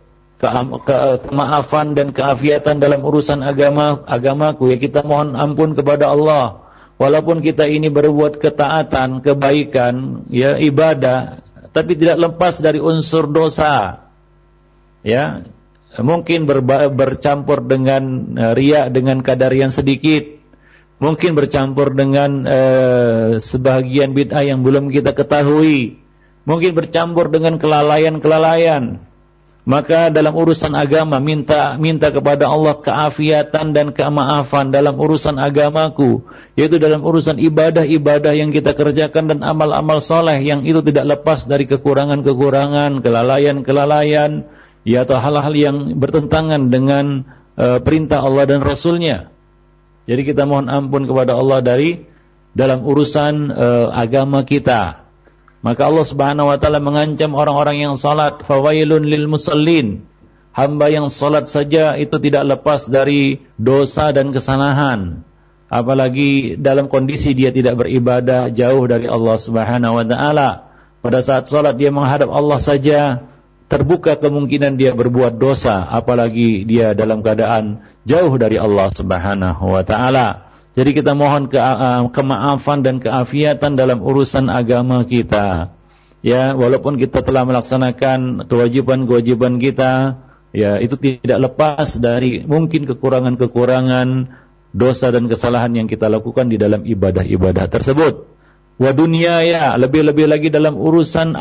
Kemaafan dan keafiatan dalam urusan agamaku. Ya, kita mohon ampun kepada Allah. Walaupun kita ini berbuat ketaatan, kebaikan, ya, ibadah, tapi tidak lepas dari unsur dosa. Ya, mungkin bercampur dengan riya dengan kadar yang sedikit. Mungkin bercampur dengan sebahagian bid'ah yang belum kita ketahui. Mungkin bercampur dengan kelalaian-kelalaian. Maka dalam urusan agama minta kepada Allah keafiatan dan kemaafan dalam urusan agamaku, yaitu dalam urusan ibadah-ibadah yang kita kerjakan dan amal-amal soleh yang itu tidak lepas dari kekurangan-kekurangan, kelalaian-kelalaian, ya, atau hal-hal yang bertentangan dengan perintah Allah dan Rasulnya. Jadi kita mohon ampun kepada Allah dalam urusan agama kita. Maka Allah Subhanahu wa taala mengancam orang-orang yang salat, fawailun lil musallin. Hamba yang salat saja itu tidak lepas dari dosa dan kesalahan. Apalagi dalam kondisi dia tidak beribadah, jauh dari Allah Subhanahu wa taala. Pada saat salat dia menghadap Allah saja, terbuka kemungkinan dia berbuat dosa, apalagi dia dalam keadaan jauh dari Allah Subhanahu wa taala. Jadi kita mohon kemaafan dan keafiatan dalam urusan agama kita. Ya, walaupun kita telah melaksanakan kewajiban-kewajiban kita, ya, itu tidak lepas dari mungkin kekurangan-kekurangan, dosa dan kesalahan yang kita lakukan di dalam ibadah-ibadah tersebut. Wa dunyaya, lebih-lebih lagi dalam urusan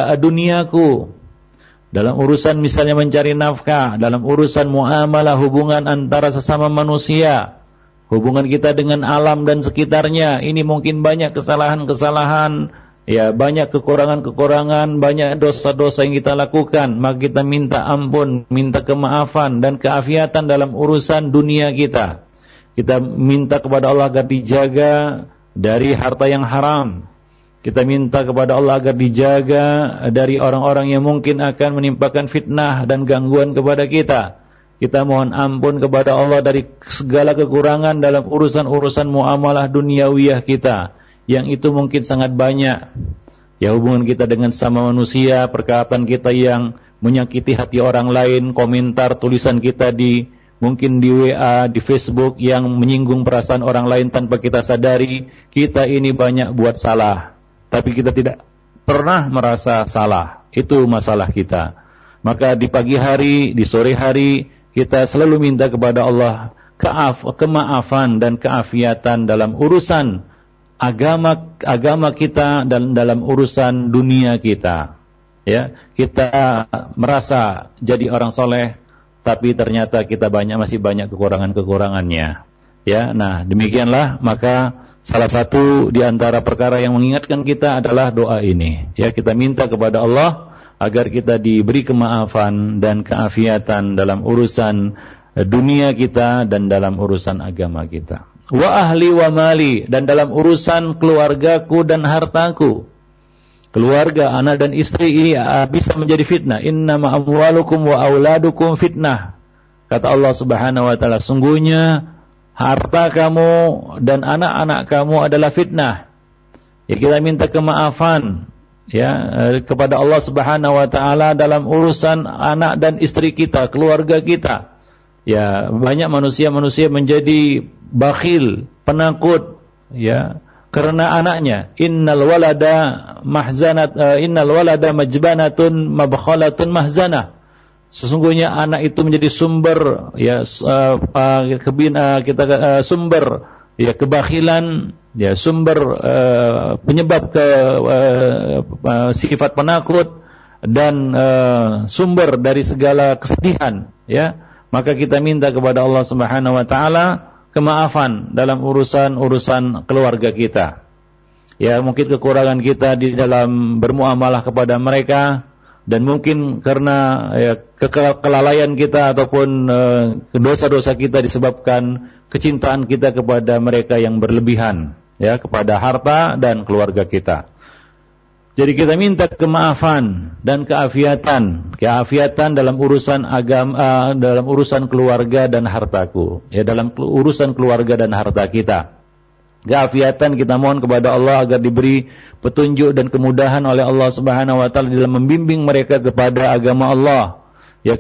duniaku. Dalam urusan misalnya mencari nafkah, dalam urusan muamalah, hubungan antara sesama manusia, hubungan kita dengan alam dan sekitarnya, ini mungkin banyak kesalahan-kesalahan, ya, banyak kekurangan-kekurangan, banyak dosa-dosa yang kita lakukan. Maka kita minta ampun, minta kemaafan dan keafiatan dalam urusan dunia kita. Kita minta kepada Allah agar dijaga dari harta yang haram. Kita minta kepada Allah agar dijaga dari orang-orang yang mungkin akan menimpakan fitnah dan gangguan kepada kita. Kita mohon ampun kepada Allah dari segala kekurangan dalam urusan-urusan muamalah duniawiyah kita, yang itu mungkin sangat banyak. Ya, hubungan kita dengan sama manusia, perkataan kita yang menyakiti hati orang lain, komentar tulisan kita mungkin di WA, di Facebook yang menyinggung perasaan orang lain tanpa kita sadari, kita ini banyak buat salah. Tapi kita tidak pernah merasa salah. Itu masalah kita. Maka di pagi hari, di sore hari, kita selalu minta kepada Allah kemaafan dan keafiatan dalam urusan agama kita dan dalam urusan dunia kita. Ya, kita merasa jadi orang soleh, tapi ternyata kita masih banyak kekurangan-kekurangannya. Ya, nah demikianlah. Maka salah satu di antara perkara yang mengingatkan kita adalah doa ini. Ya, kita minta kepada Allah agar kita diberi kemaafan dan keafiatan dalam urusan dunia kita dan dalam urusan agama kita. Wa ahli wa mali, dan dalam urusan keluargaku dan hartaku. Keluarga, anak dan istri ini bisa menjadi fitnah. Innama amwalukum wa auladukum fitnah. Kata Allah Subhanahu wa taala, sungguhnya harta kamu dan anak-anak kamu adalah fitnah. Ya, kita minta kemaafan, ya, kepada Allah Subhanahu wa taala dalam urusan anak dan istri kita, keluarga kita. Ya, banyak manusia menjadi bakhil, penakut, ya, karena anaknya. Innal walada majbanatun mabkhalatun mahzanah. Sesungguhnya anak itu menjadi sumber, ya, sumber, ya, kebakhilan, ya, sumber penyebab sifat penakut dan sumber dari segala kesedihan. Ya, maka kita minta kepada Allah Subhanahu wa taala kemaafan dalam urusan keluarga kita. Ya, mungkin kekurangan kita di dalam bermuamalah kepada mereka, dan mungkin karena, ya, kelalaian kita ataupun dosa-dosa kita disebabkan kecintaan kita kepada mereka yang berlebihan, ya, kepada harta dan keluarga kita. Jadi kita minta kemaafan dan keafiatan dalam urusan agama, dalam urusan keluarga dan hartaku, ya, dalam urusan keluarga dan harta kita. Keafiatan kita mohon kepada Allah agar diberi petunjuk dan kemudahan oleh Allah Subhanahu wa taala dalam membimbing mereka kepada agama Allah, ya,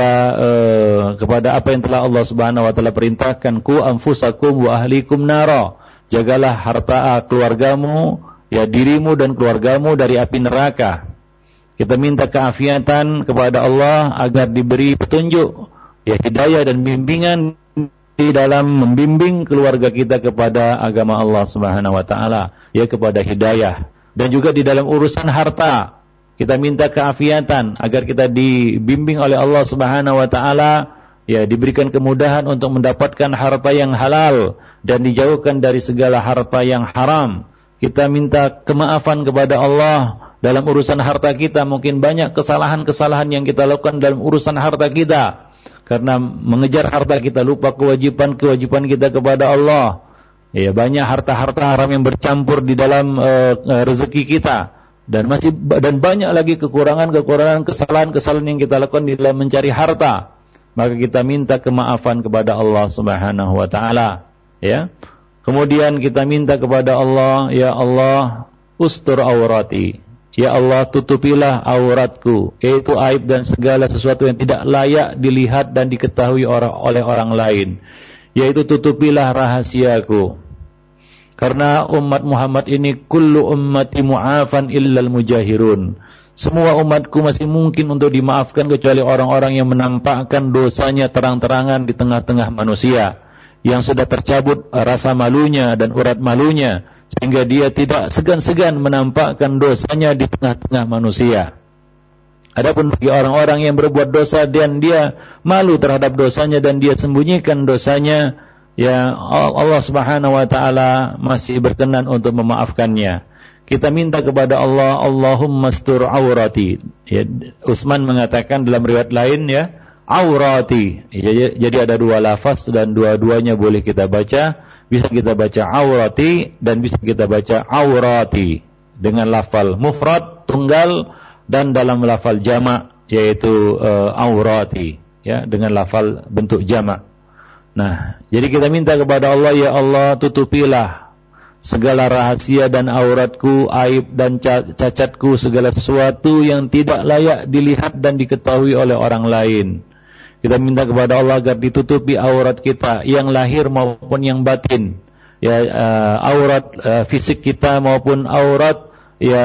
kepada apa yang telah Allah Subhanahu wa taala perintahkan, ku anfusakum wa ahlikum nara. Jagalah harta keluargamu, ya, dirimu dan keluargamu dari api neraka. Kita minta keafiatan kepada Allah agar diberi petunjuk, ya, hidayah dan bimbingan di dalam membimbing keluarga kita kepada agama Allah Subhanahu wa taala, ya, kepada hidayah. Dan juga di dalam urusan harta, kita minta keafiatan agar kita dibimbing oleh Allah Subhanahu wa taala, ya, diberikan kemudahan untuk mendapatkan harta yang halal dan dijauhkan dari segala harta yang haram. Kita minta kemaafan kepada Allah dalam urusan harta kita. Mungkin banyak kesalahan-kesalahan yang kita lakukan dalam urusan harta kita. Karena mengejar harta kita lupa kewajiban-kewajiban kita kepada Allah. Ya, banyak harta-harta haram yang bercampur di dalam rezeki kita. Dan banyak lagi kekurangan-kekurangan, kesalahan-kesalahan yang kita lakukan di dalam mencari harta. Maka kita minta kemaafan kepada Allah Subhanahu wa taala, ya. Kemudian kita minta kepada Allah, ya Allah, ustur aurati. Ya Allah, tutupilah auratku, yaitu aib dan segala sesuatu yang tidak layak dilihat dan diketahui oleh orang lain. Yaitu tutupilah rahasiaku. Karena umat Muhammad ini kullu ummati mu'afan illal mujahirun. Semua umatku masih mungkin untuk dimaafkan kecuali orang-orang yang menampakkan dosanya terang-terangan di tengah-tengah manusia, yang sudah tercabut rasa malunya dan urat malunya, sehingga dia tidak segan-segan menampakkan dosanya di tengah-tengah manusia. Adapun bagi orang-orang yang berbuat dosa dan dia malu terhadap dosanya dan dia sembunyikan dosanya, ya, Allah Subhanahu wa taala masih berkenan untuk memaafkannya. Kita minta kepada Allah, Allahumma astur aurati. Ya, Utsman mengatakan dalam riwayat lain, ya, aurati. Jadi ada dua lafaz dan dua-duanya boleh kita baca. Bisa kita baca aurati dan bisa kita baca aurati dengan lafal mufrad tunggal dan dalam lafal jamak yaitu aurati, ya, dengan lafal bentuk jamak. Nah, jadi kita minta kepada Allah, ya Allah, tutupilah segala rahasia dan auratku, aib dan cacatku, segala sesuatu yang tidak layak dilihat dan diketahui oleh orang lain. Kita minta kepada Allah agar ditutupi aurat kita, yang lahir maupun yang batin. Ya, aurat fisik kita maupun aurat, ya,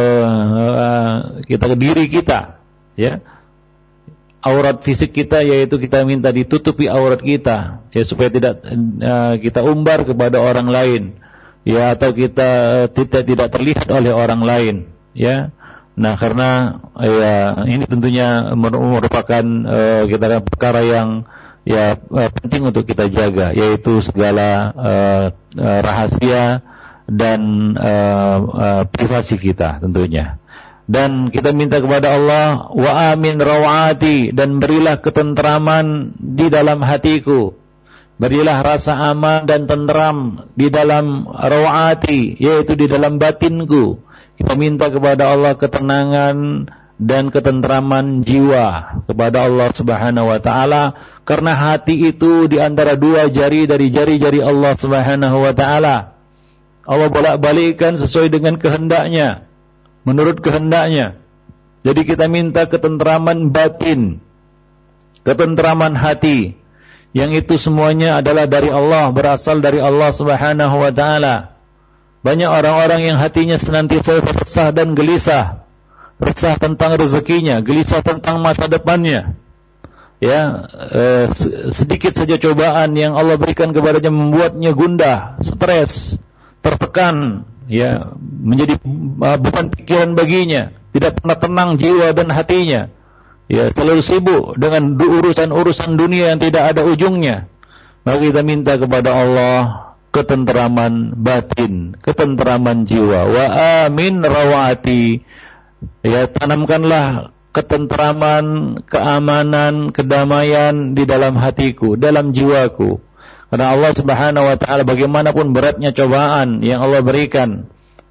kita diri kita, ya. Aurat fisik kita, yaitu kita minta ditutupi aurat kita, ya, supaya tidak kita umbar kepada orang lain, ya, atau kita tidak terlihat oleh orang lain, ya. Nah, karena, ya, ini tentunya merupakan perkara yang, ya, penting untuk kita jaga, yaitu segala rahasia dan privasi kita tentunya. Dan kita minta kepada Allah, wa amin rawati, dan berilah ketentraman di dalam hatiku. Berilah rasa aman dan tenteram di dalam rawati, yaitu di dalam batinku. Kita minta kepada Allah ketenangan dan ketentraman jiwa kepada Allah Subhanahu wa taala, karena hati itu di antara dua jari dari jari-jari Allah Subhanahu wa taala. Allah bolak-balikkan sesuai dengan kehendaknya, menurut kehendaknya. Jadi kita minta ketentraman batin, ketentraman hati, yang itu semuanya adalah dari Allah, berasal dari Allah Subhanahu wa taala. Banyak orang-orang yang hatinya senantiasa resah dan gelisah. Resah tentang rezekinya, gelisah tentang masa depannya. Ya, sedikit saja cobaan yang Allah berikan kepadanya membuatnya gundah, stres, tertekan, ya, menjadi beban pikiran baginya, tidak pernah tenang jiwa dan hatinya. Ya, selalu sibuk dengan urusan-urusan dunia yang tidak ada ujungnya. Maka kita minta kepada Allah ketenteraman batin, ketenteraman jiwa. Wa amin rawati. Ya, tanamkanlah ketenteraman, keamanan, kedamaian di dalam hatiku, dalam jiwaku. Karena Allah Subhanahu wa taala bagaimanapun beratnya cobaan yang Allah berikan,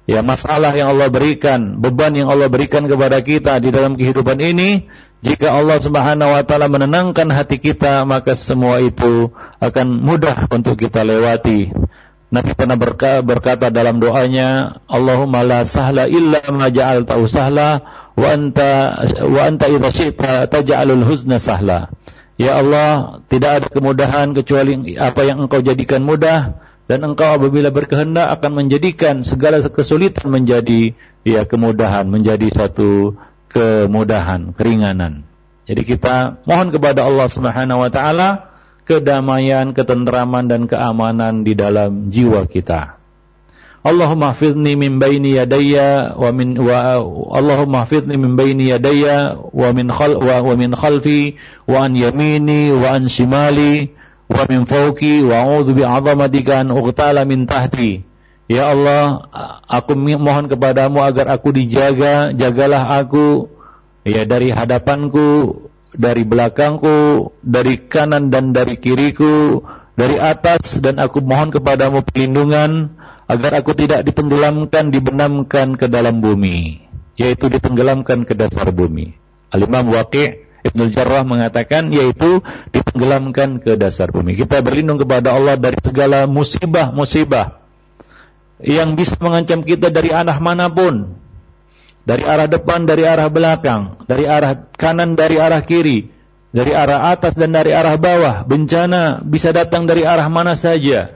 ya masalah yang Allah berikan, beban yang Allah berikan kepada kita di dalam kehidupan ini, jika Allah Subhanahu wa taala menenangkan hati kita, maka semua itu akan mudah untuk kita lewati. Nabi pernah berkata dalam doanya, Allahumma la sahla illa ma ja'altahu sahla wa anta idza syi'ta taj'alul huzna sahla. Ya Allah, tidak ada kemudahan kecuali apa yang Engkau jadikan mudah, dan Engkau apabila berkehendak akan menjadikan segala kesulitan menjadi kemudahan, menjadi satu kemudahan, keringanan. Jadi kita mohon kepada Allah Subhanahu wa taala kedamaian, ketentraman dan keamanan di dalam jiwa kita. Allahumma hafidhni min baini yadayya Allahumma hafidhni min baini yadayya wa min khalfi wa an yamini wa an shimali wa min fawqi wa a'udzu bi'azamatika an uqtala min tahti. Ya Allah, aku mohon kepadamu agar aku dijaga, jagalah aku dari hadapanku, dari belakangku, dari kanan dan dari kiriku, dari atas, dan aku mohon kepadamu perlindungan agar aku tidak ditenggelamkan, dibenamkan ke dalam bumi, yaitu ditenggelamkan ke dasar bumi. Al-Imam Waqi' Ibnul Jarrah mengatakan yaitu ditenggelamkan ke dasar bumi. Kita berlindung kepada Allah dari segala musibah-musibah yang bisa mengancam kita dari arah manapun, dari arah depan, dari arah belakang, dari arah kanan, dari arah kiri, dari arah atas dan dari arah bawah. Bencana bisa datang dari arah mana saja.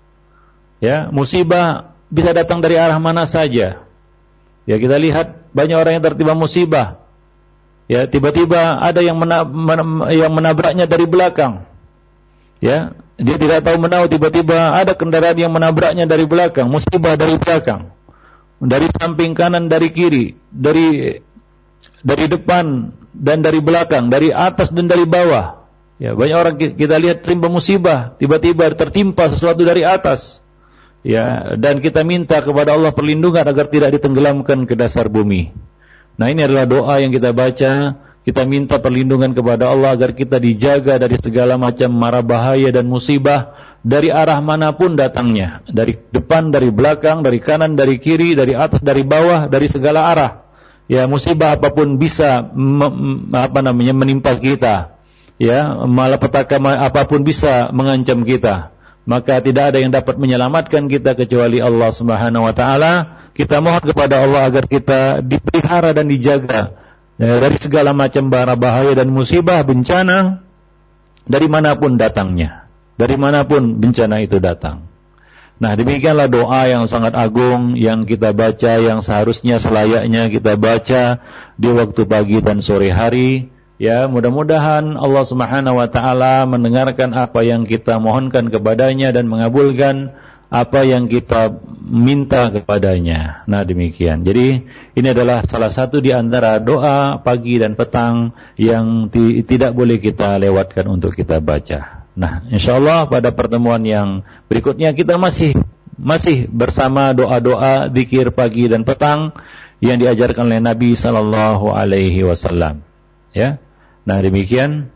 Ya, musibah bisa datang dari arah mana saja. Ya, kita lihat banyak orang yang tertimpa musibah. Ya, tiba-tiba ada yang menabraknya dari belakang. Ya, dia tidak tahu menahu, tiba-tiba ada kendaraan yang menabraknya dari belakang, musibah dari belakang. Dari samping kanan, dari kiri, dari depan dan dari belakang, dari atas dan dari bawah. Ya, banyak orang kita lihat tertimpa musibah, tiba-tiba tertimpa sesuatu dari atas. Ya, dan kita minta kepada Allah perlindungan agar tidak ditenggelamkan ke dasar bumi. Nah, ini adalah doa yang kita baca. Kita minta perlindungan kepada Allah agar kita dijaga dari segala macam mara bahaya dan musibah dari arah manapun datangnya, dari depan, dari belakang, dari kanan, dari kiri, dari atas, dari bawah, dari segala arah. Ya, musibah apapun bisa menimpa kita. Ya, malapetaka apapun bisa mengancam kita. Maka tidak ada yang dapat menyelamatkan kita kecuali Allah Subhanahu wa taala. Kita mohon kepada Allah agar kita dipelihara dan dijaga dari segala macam bara bahaya dan musibah, bencana dari manapun datangnya, dari manapun bencana itu datang. Nah, demikianlah doa yang sangat agung yang kita baca, yang seharusnya selayaknya kita baca di waktu pagi dan sore hari. Ya, mudah-mudahan Allah Subhanahu wa taala mendengarkan apa yang kita mohonkan kepadanya dan mengabulkan apa yang kita minta kepadanya. Nah, demikian. Jadi, ini adalah salah satu di antara doa pagi dan petang yang tidak boleh kita lewatkan untuk kita baca. Nah, insyaallah pada pertemuan yang berikutnya kita masih bersama doa-doa zikir pagi dan petang yang diajarkan oleh Nabi sallallahu alaihi wasallam. Ya. Nah, demikian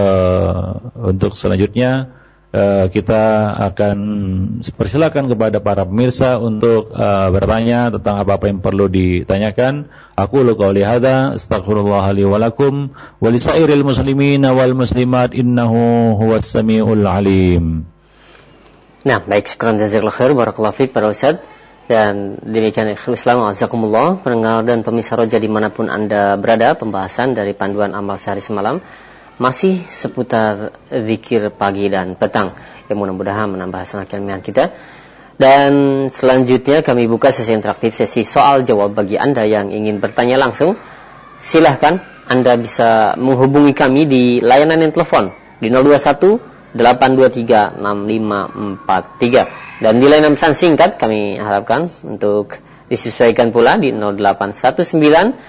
untuk selanjutnya kita akan persilakan kepada para pemirsa untuk bertanya tentang apa-apa yang perlu ditanyakan. Aqulu qouli hadza astaghfirullah li wa lakum wa lisairil muslimin wal muslimat innahu huwas samiul alim.
Nah, baik, syukran jazakallahu khair, barakallahu fiik para ustaz. Dan demikian ikhwan Islam azakumullah, pendengar dan pemirsa Roja dimanapun Anda berada, pembahasan dari panduan amal sehari semalam masih seputar zikir pagi dan petang yang mudah-mudahan menambah semangat ilmiah kita. Dan selanjutnya kami buka sesi interaktif, sesi soal jawab bagi Anda yang ingin bertanya langsung. Silahkan Anda bisa menghubungi kami di layanan yang telepon di 021 823 6543. Dan di layanan pesan singkat kami harapkan untuk disesuaikan pula di 0819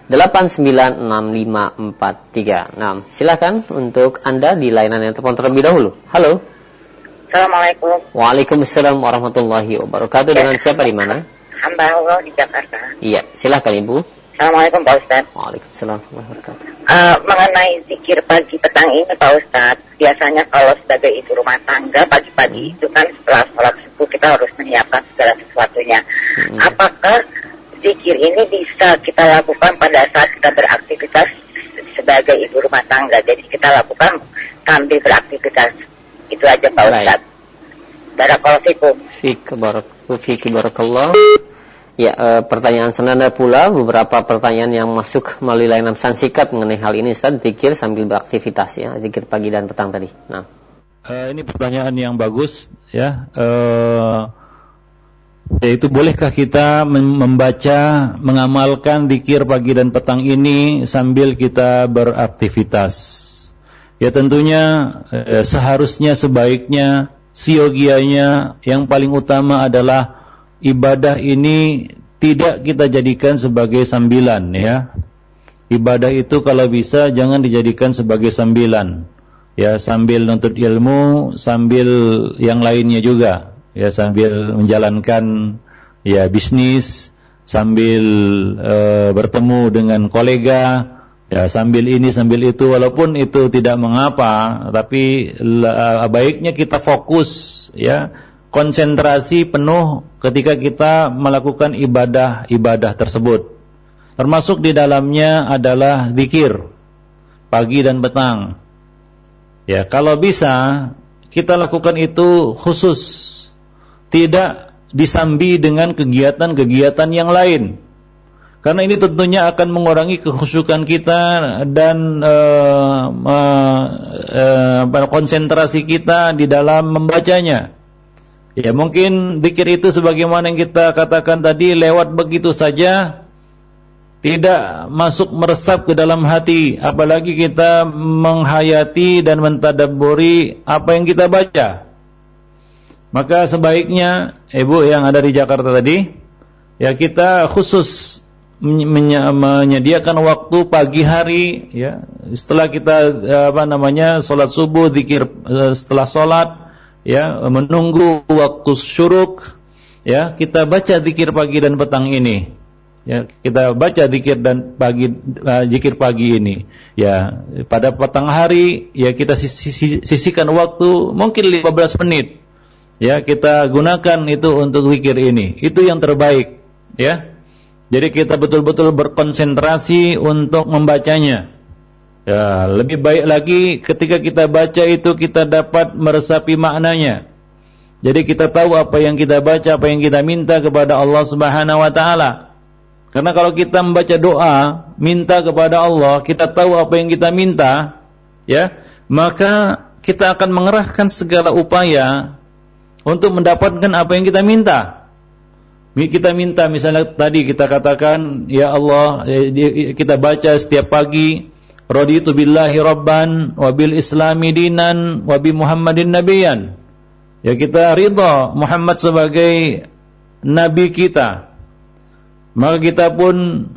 896543. Nah, silakan untuk Anda di layanan yang telepon terlebih dahulu. Halo.
Assalamualaikum.
Waalaikumsalam warahmatullahi wabarakatuh. Ya. Dengan siapa di mana?
Hamba Allah di Jakarta.
Iya, silakan Ibu.
Assalamualaikum Pak Ustaz.
Waalaikumsalam warahmatullahi wabarakatuh.
Mengenai zikir pagi petang ini Pak Ustaz, biasanya kalau sebagai ibu rumah tangga pagi-pagi itu kan setelah sholat subuh kita harus menyiapkan segala sesuatunya. Apakah zikir ini bisa kita lakukan pada saat kita beraktivitas sebagai ibu rumah tangga. Jadi kita lakukan sambil beraktivitas. Itu aja Pak Ustaz. Barakallahu fikum.
Barakallahu. Ya, pertanyaan senada pula beberapa pertanyaan yang masuk melalui layanan pesan singkat mengenai hal ini Ustaz, zikir sambil beraktivitas ya, zikir pagi dan petang tadi. Nah,
ini pertanyaan yang bagus ya. Yaitu bolehkah kita membaca, mengamalkan zikir pagi dan petang ini sambil kita beraktivitas? Ya tentunya seharusnya, sebaiknya, siogianya yang paling utama adalah ibadah ini tidak kita jadikan sebagai sambilan ya. Ibadah itu kalau bisa jangan dijadikan sebagai sambilan. Ya, sambil nuntut ilmu, sambil yang lainnya juga. Ya, sambil menjalankan ya bisnis, sambil bertemu dengan kolega, ya sambil ini sambil itu, walaupun itu tidak mengapa, tapi baiknya kita fokus ya, konsentrasi penuh ketika kita melakukan ibadah tersebut. Termasuk di dalamnya adalah zikir pagi dan petang. Ya, kalau bisa kita lakukan itu khusus, tidak disambi dengan kegiatan-kegiatan yang lain. Karena ini tentunya akan mengurangi kekhusyukan kita dan konsentrasi kita di dalam membacanya. Ya, mungkin zikir itu sebagaimana yang kita katakan tadi lewat begitu saja, tidak masuk meresap ke dalam hati, apalagi kita menghayati dan mentadabburi apa yang kita baca. Maka sebaiknya ibu yang ada di Jakarta tadi, ya kita khusus menyediakan waktu pagi hari, ya setelah kita sholat subuh, zikir setelah sholat, ya menunggu waktu syuruk, ya kita baca zikir pagi dan petang ini, ya kita baca zikir pagi ini, ya pada petang hari, ya kita sisihkan waktu mungkin 15 menit. Ya, kita gunakan itu untuk zikir ini. Itu yang terbaik, ya. Jadi kita betul-betul berkonsentrasi untuk membacanya. Ya, lebih baik lagi ketika kita baca itu kita dapat meresapi maknanya. Jadi kita tahu apa yang kita baca, apa yang kita minta kepada Allah Subhanahu wa taala. Karena kalau kita membaca doa, minta kepada Allah, kita tahu apa yang kita minta, ya, maka kita akan mengerahkan segala upaya untuk mendapatkan apa yang kita minta. Kita minta misalnya tadi kita katakan, ya Allah, kita baca setiap pagi, raditu billahi rabban wa bil islami dinan wa bi Muhammadin nabiyan. Ya kita ridha Muhammad sebagai nabi kita. Maka kita pun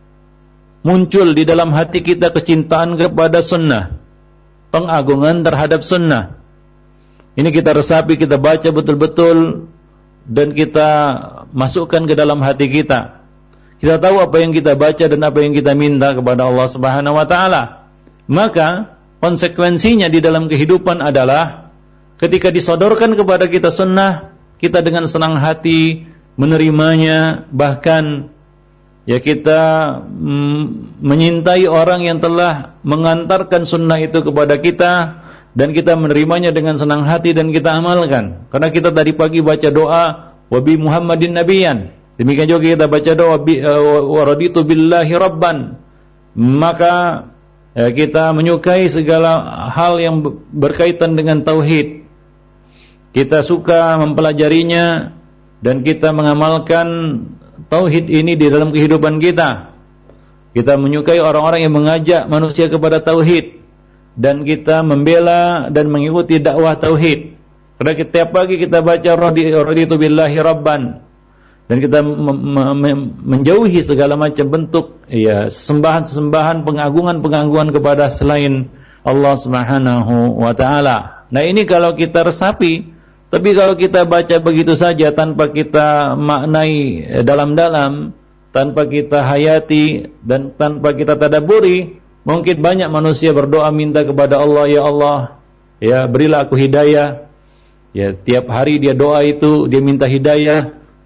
muncul di dalam hati kita kecintaan kepada sunnah, pengagungan terhadap sunnah. Ini kita resapi, kita baca betul-betul dan kita masukkan ke dalam hati kita. Kita tahu apa yang kita baca dan apa yang kita minta kepada Allah Subhanahu wa taala. Maka konsekuensinya di dalam kehidupan adalah ketika disodorkan kepada kita sunnah, kita dengan senang hati menerimanya, bahkan ya kita menyintai orang yang telah mengantarkan sunnah itu kepada kita, dan kita menerimanya dengan senang hati dan kita amalkan. Karena kita tadi pagi baca doa wabi Muhammadin nabiyan. Demikian juga kita baca doa wa raditu billahi rabban. Maka kita menyukai segala hal yang berkaitan dengan tauhid. Kita suka mempelajarinya dan kita mengamalkan tauhid ini di dalam kehidupan kita. Kita menyukai orang-orang yang mengajak manusia kepada tauhid, dan kita membela dan mengikuti dakwah tauhid. Karena setiap pagi kita baca raditu billahi rabban, dan kita menjauhi segala macam bentuk ya sesembahan-sesembahan, pengagungan-pengagungan kepada selain Allah Subhanahu wa taala. Nah, ini kalau kita resapi. Tapi kalau kita baca begitu saja tanpa kita maknai dalam-dalam, tanpa kita hayati dan tanpa kita tadabburi, mungkin banyak manusia berdoa minta kepada Allah, ya Allah, ya berilah aku hidayah. Ya tiap hari dia doa itu, dia minta hidayah.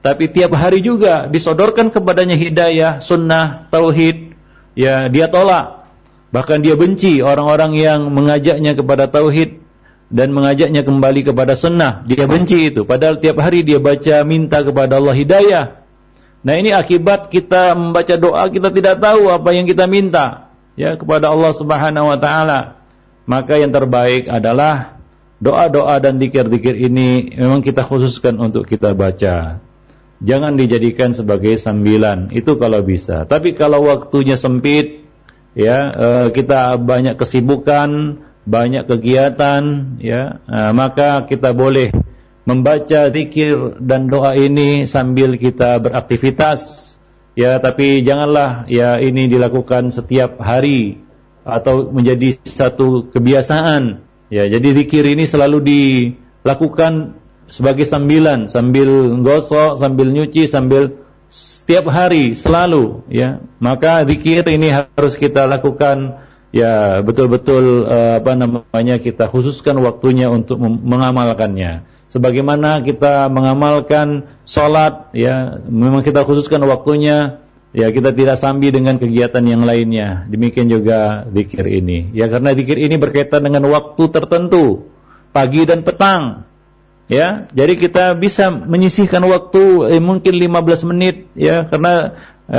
tapi tiap hari juga disodorkan kepadanya hidayah, sunnah, tauhid, ya dia tolak. Bahkan dia benci orang-orang yang mengajaknya kepada tauhid dan mengajaknya kembali kepada sunnah. Dia benci itu, padahal tiap hari dia baca, minta kepada Allah hidayah. Nah, ini akibat kita membaca doa, kita tidak tahu apa yang kita minta ya kepada Allah Subhanahu wa taala. Maka yang terbaik adalah doa-doa dan zikir-zikir ini memang kita khususkan untuk kita baca. Jangan dijadikan sebagai sambilan, itu kalau bisa. Tapi kalau waktunya sempit, ya kita banyak kesibukan, banyak kegiatan, ya maka kita boleh membaca zikir dan doa ini sambil kita beraktivitas, ya. Tapi janganlah ya ini dilakukan setiap hari atau menjadi satu kebiasaan, ya. Jadi zikir ini selalu dilakukan sebagai sambilan, sambil gosok, sambil nyuci, sambil setiap hari selalu, ya. Maka zikir ini harus kita lakukan, ya, betul-betul kita khususkan waktunya untuk mengamalkannya. Sebagaimana kita mengamalkan sholat, ya, memang kita khususkan waktunya, ya, kita tidak sambil dengan kegiatan yang lainnya. Demikian juga zikir ini, ya, karena zikir ini berkaitan dengan waktu tertentu, pagi dan petang, ya. Jadi kita bisa menyisihkan waktu mungkin 15 menit, ya, karena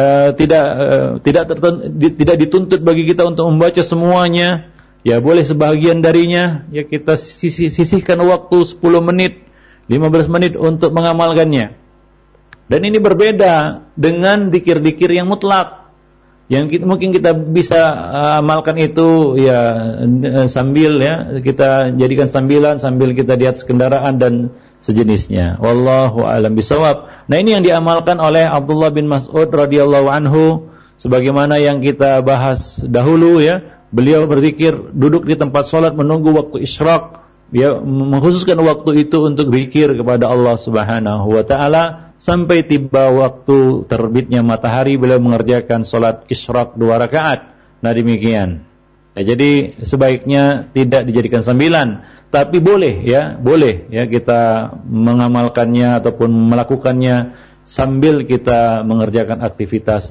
tidak dituntut bagi kita untuk membaca semuanya, ya, boleh sebagian darinya, ya, kita sisihkan waktu 10 menit, 15 menit untuk mengamalkannya. Dan ini berbeda dengan zikir-zikir yang mutlak, yang mungkin kita bisa amalkan itu, ya, sambil, ya, kita jadikan sambilan sambil kita di atas kendaraan dan sejenisnya. Wallahu a'lam bishawab. Nah, ini yang diamalkan oleh Abdullah bin Mas'ud radhiyallahu anhu, sebagaimana yang kita bahas dahulu, ya. Beliau berzikir duduk di tempat salat menunggu waktu isyraq, ya, mengkhususkan waktu itu untuk zikir kepada Allah Subhanahu wa taala sampai tiba waktu terbitnya matahari, beliau mengerjakan salat isyraq 2 rakaat. Nah, demikian. Ya, jadi sebaiknya tidak dijadikan sambilan, tapi boleh, ya, kita mengamalkannya ataupun melakukannya sambil kita mengerjakan aktivitas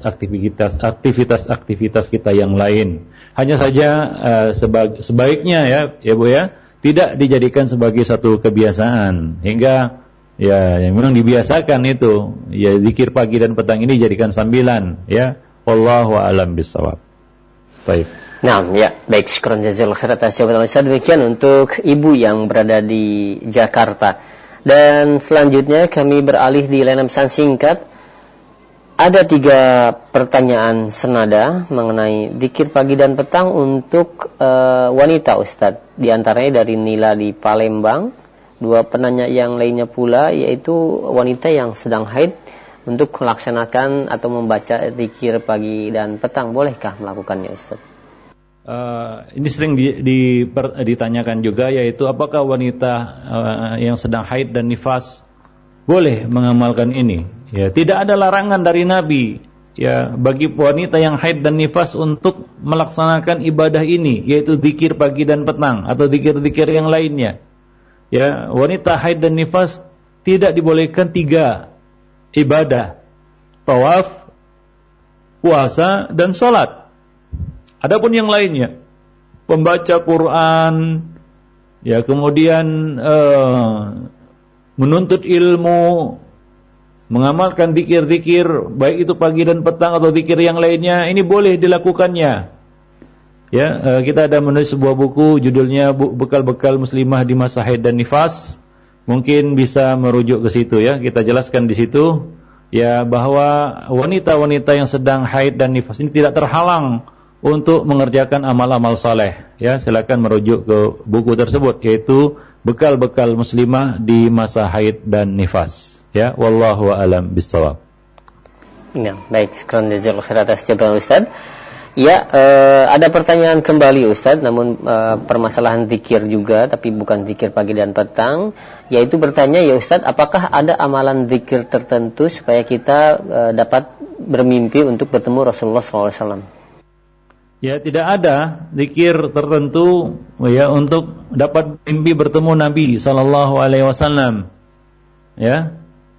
kita yang lain. Hanya saja sebaiknya, ya Bu, ya, tidak dijadikan sebagai satu kebiasaan hingga, ya, yang memang dibiasakan itu, ya, zikir pagi dan petang ini jadikan sambilan, ya. Wallahu a'lam bishawab. Baik.
Nah, ya, baik, syukran jazakallahu khair atas jawaban Ustaz. Demikian untuk ibu yang berada di Jakarta. Dan selanjutnya kami beralih di layanan pesan singkat. Ada 3 pertanyaan senada mengenai zikir pagi dan petang untuk wanita, Ustaz. Di antaranya dari Nila di Palembang. 2 penanya yang lainnya pula yaitu wanita yang sedang haid untuk melaksanakan atau membaca zikir pagi dan petang. Bolehkah melakukannya, Ustaz?
Ini sering ditanyakan juga, yaitu apakah wanita yang sedang haid dan nifas boleh mengamalkan ini? Ya, tidak ada larangan dari Nabi, ya, bagi wanita yang haid dan nifas untuk melaksanakan ibadah ini, yaitu zikir pagi dan petang atau zikir-zikir yang lainnya. Ya, wanita haid dan nifas tidak dibolehkan 3 ibadah: tawaf, puasa, dan sholat. Adapun yang lainnya, membaca Quran, ya, kemudian menuntut ilmu, mengamalkan zikir-zikir baik itu pagi dan petang atau zikir yang lainnya, ini boleh dilakukannya. Ya, kita ada menulis sebuah buku judulnya Bekal-bekal Muslimah di Masa Haid dan Nifas. Mungkin bisa merujuk ke situ, ya. Kita jelaskan di situ, ya, bahwa wanita-wanita yang sedang haid dan nifas ini tidak terhalang untuk mengerjakan amal-amal saleh, ya. Silakan merujuk ke buku tersebut, yaitu Bekal-bekal Muslimah di Masa Haid dan Nifas, ya. Wallahu a'lam bishawab.
Ya, baik, syukran jazakallahu khair atas jawaban Ustaz. Ya, ada pertanyaan kembali Ustaz, namun permasalahan zikir juga, tapi bukan zikir pagi dan petang, yaitu bertanya, ya Ustaz, apakah ada amalan zikir tertentu supaya kita dapat bermimpi untuk bertemu Rasulullah SAW?
Ya, tidak ada zikir tertentu, ya, untuk dapat mimpi bertemu Nabi sallallahu alaihi wasallam. Ya.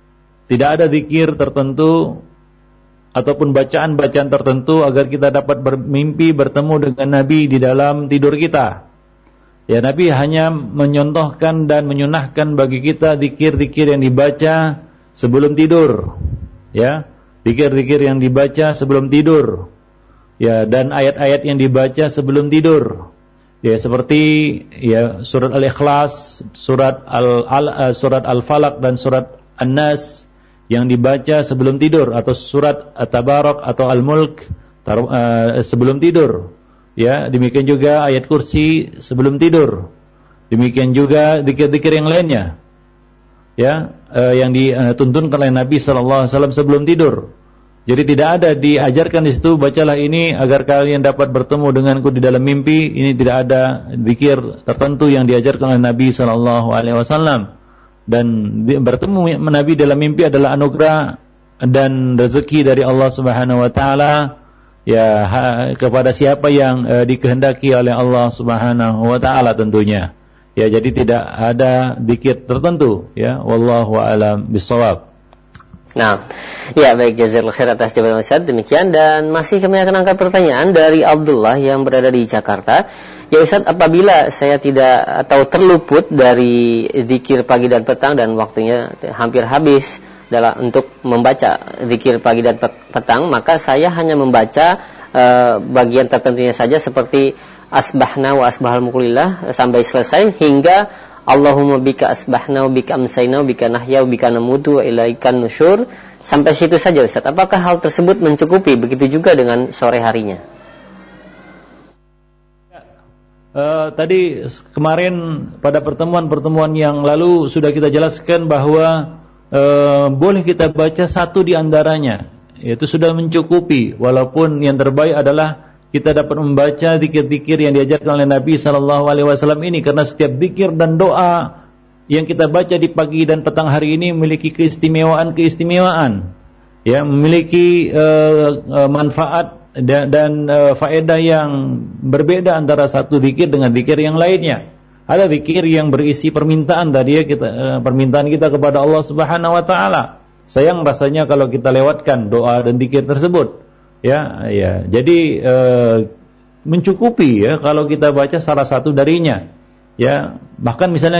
Tidak ada zikir tertentu ataupun bacaan-bacaan tertentu agar kita dapat bermimpi bertemu dengan Nabi di dalam tidur kita. Ya, Nabi hanya menyontohkan dan menyunahkan bagi kita zikir-zikir yang dibaca sebelum tidur. Ya, zikir-zikir yang dibaca sebelum tidur. Ya, dan ayat-ayat yang dibaca sebelum tidur. Ya, seperti ya surat Al-Ikhlas, surat Al-Falaq dan surat An-Nas yang dibaca sebelum tidur, atau surat At-Tabarak atau Al-Mulk sebelum tidur. Ya, demikian juga ayat kursi sebelum tidur. Demikian juga zikir-zikir yang lainnya. Ya, yang dituntunkan oleh Nabi sallallahu alaihi wasallam sebelum tidur. Jadi tidak ada diajarkan di situ bacalah ini agar kalian dapat bertemu denganku di dalam mimpi. Ini tidak ada zikir tertentu yang diajarkan oleh Nabi sallallahu alaihi wasallam. Dan bertemu Nabi dalam mimpi adalah anugerah dan rezeki dari Allah Subhanahu wa taala, ya, kepada siapa yang dikehendaki oleh Allah Subhanahu wa taala tentunya. Ya, jadi tidak ada zikir tertentu, ya, wallahu a'lam bishawab.
Nah, ya baik, jazakallahu khair atas jawaban Ustaz. Demikian, dan masih kami akan angkat pertanyaan dari Abdullah yang berada di Jakarta. Ya Ustaz, apabila saya tidak atau terluput dari zikir pagi dan petang dan waktunya hampir habis untuk membaca zikir pagi dan petang, maka saya hanya membaca bagian tertentunya saja seperti asbahna wa asbahal mulkulillah sampai selesai hingga Allahumma bika asbahna wa bika amsayna wa bika nahya wa bika namutu wa ilaikan nusyur. Sampai situ saja Ustaz. Apakah hal tersebut mencukupi? Begitu juga dengan sore harinya.
Tadi kemarin pada pertemuan yang lalu sudah kita jelaskan bahwa boleh kita baca satu di antaranya. Itu sudah mencukupi. Walaupun yang terbaik adalah kita dapat membaca zikir-zikir yang diajarkan oleh Nabi SAW ini, karena setiap zikir dan doa yang kita baca di pagi dan petang hari ini memiliki keistimewaan, ya, memiliki manfaat dan faedah yang berbeda antara satu zikir dengan zikir yang lainnya. Ada zikir yang berisi permintaan tadi, ya, permintaan kita kepada Allah Subhanahu wa taala. Sayang rasanya kalau kita lewatkan doa dan zikir tersebut. Ya, jadi mencukupi, ya, kalau kita baca salah satu darinya, ya. Bahkan misalnya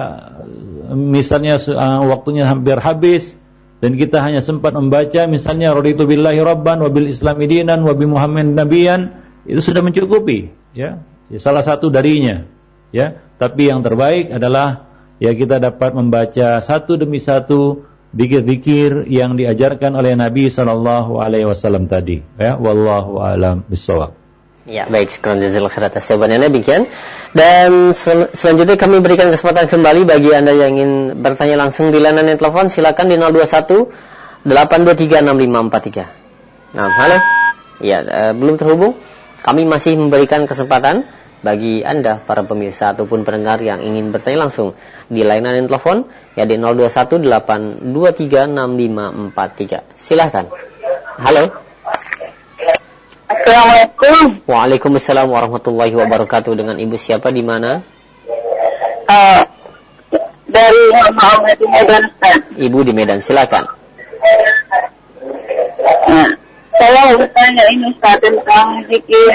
waktunya hampir habis dan kita hanya sempat membaca misalnya raditu billahi rabban wa bil islami dinan wa bi muhammadin nabiyyan, itu sudah mencukupi, ya. Salah satu darinya, ya. Tapi yang terbaik adalah, ya, kita dapat membaca satu demi satu zikir-zikir yang diajarkan oleh Nabi sallallahu alaihi wasallam tadi, ya, wallahu a'lam bishawab.
Ya, baik, sekian jazakallahu khair atas jawabannya. Demikian. Dan selanjutnya kami berikan kesempatan kembali bagi Anda yang ingin bertanya langsung di layanan telepon, silakan di 021 823 6543. Nah, halo. Ya, belum terhubung. Kami masih memberikan kesempatan bagi Anda para pemirsa ataupun pendengar yang ingin bertanya langsung di layanan telepon, ya, di 021 823 6543. Silakan. Halo.
Assalamualaikum.
Waalaikumsalam warahmatullahi wabarakatuh. Dengan Ibu siapa, di mana?
Dari Muhammad di Medan.
Ibu di Medan, silakan.
Nah, saya mau bertanya ini Ustaz tentang zikir.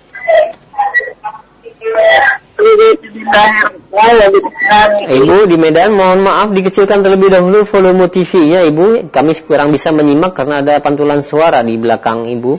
Ibu di Medan, mohon maaf dikecilkan terlebih dahulu volume TV-nya, Ibu. Kami kurang bisa menyimak karena ada pantulan suara di belakang Ibu.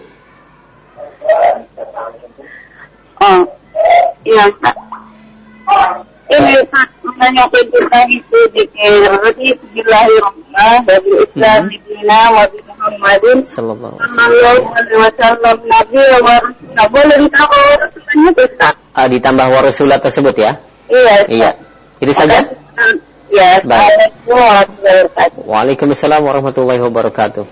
Oh, iya Pak. Ini Pak, menanyakan tentang itu zikir. Jadi Bismillahirrahmanirrahim. Dari Islam Dina wa bi Muhammadin sallallahu alaihi wasallam Nabi wa Rasulullah. Boleh ditambah Rasulullah Ustaz?
Ditambah wa Rasulullah tersebut, ya? Iya. Itu saja?
Ya.
Waalaikumsalam warahmatullahi wabarakatuh.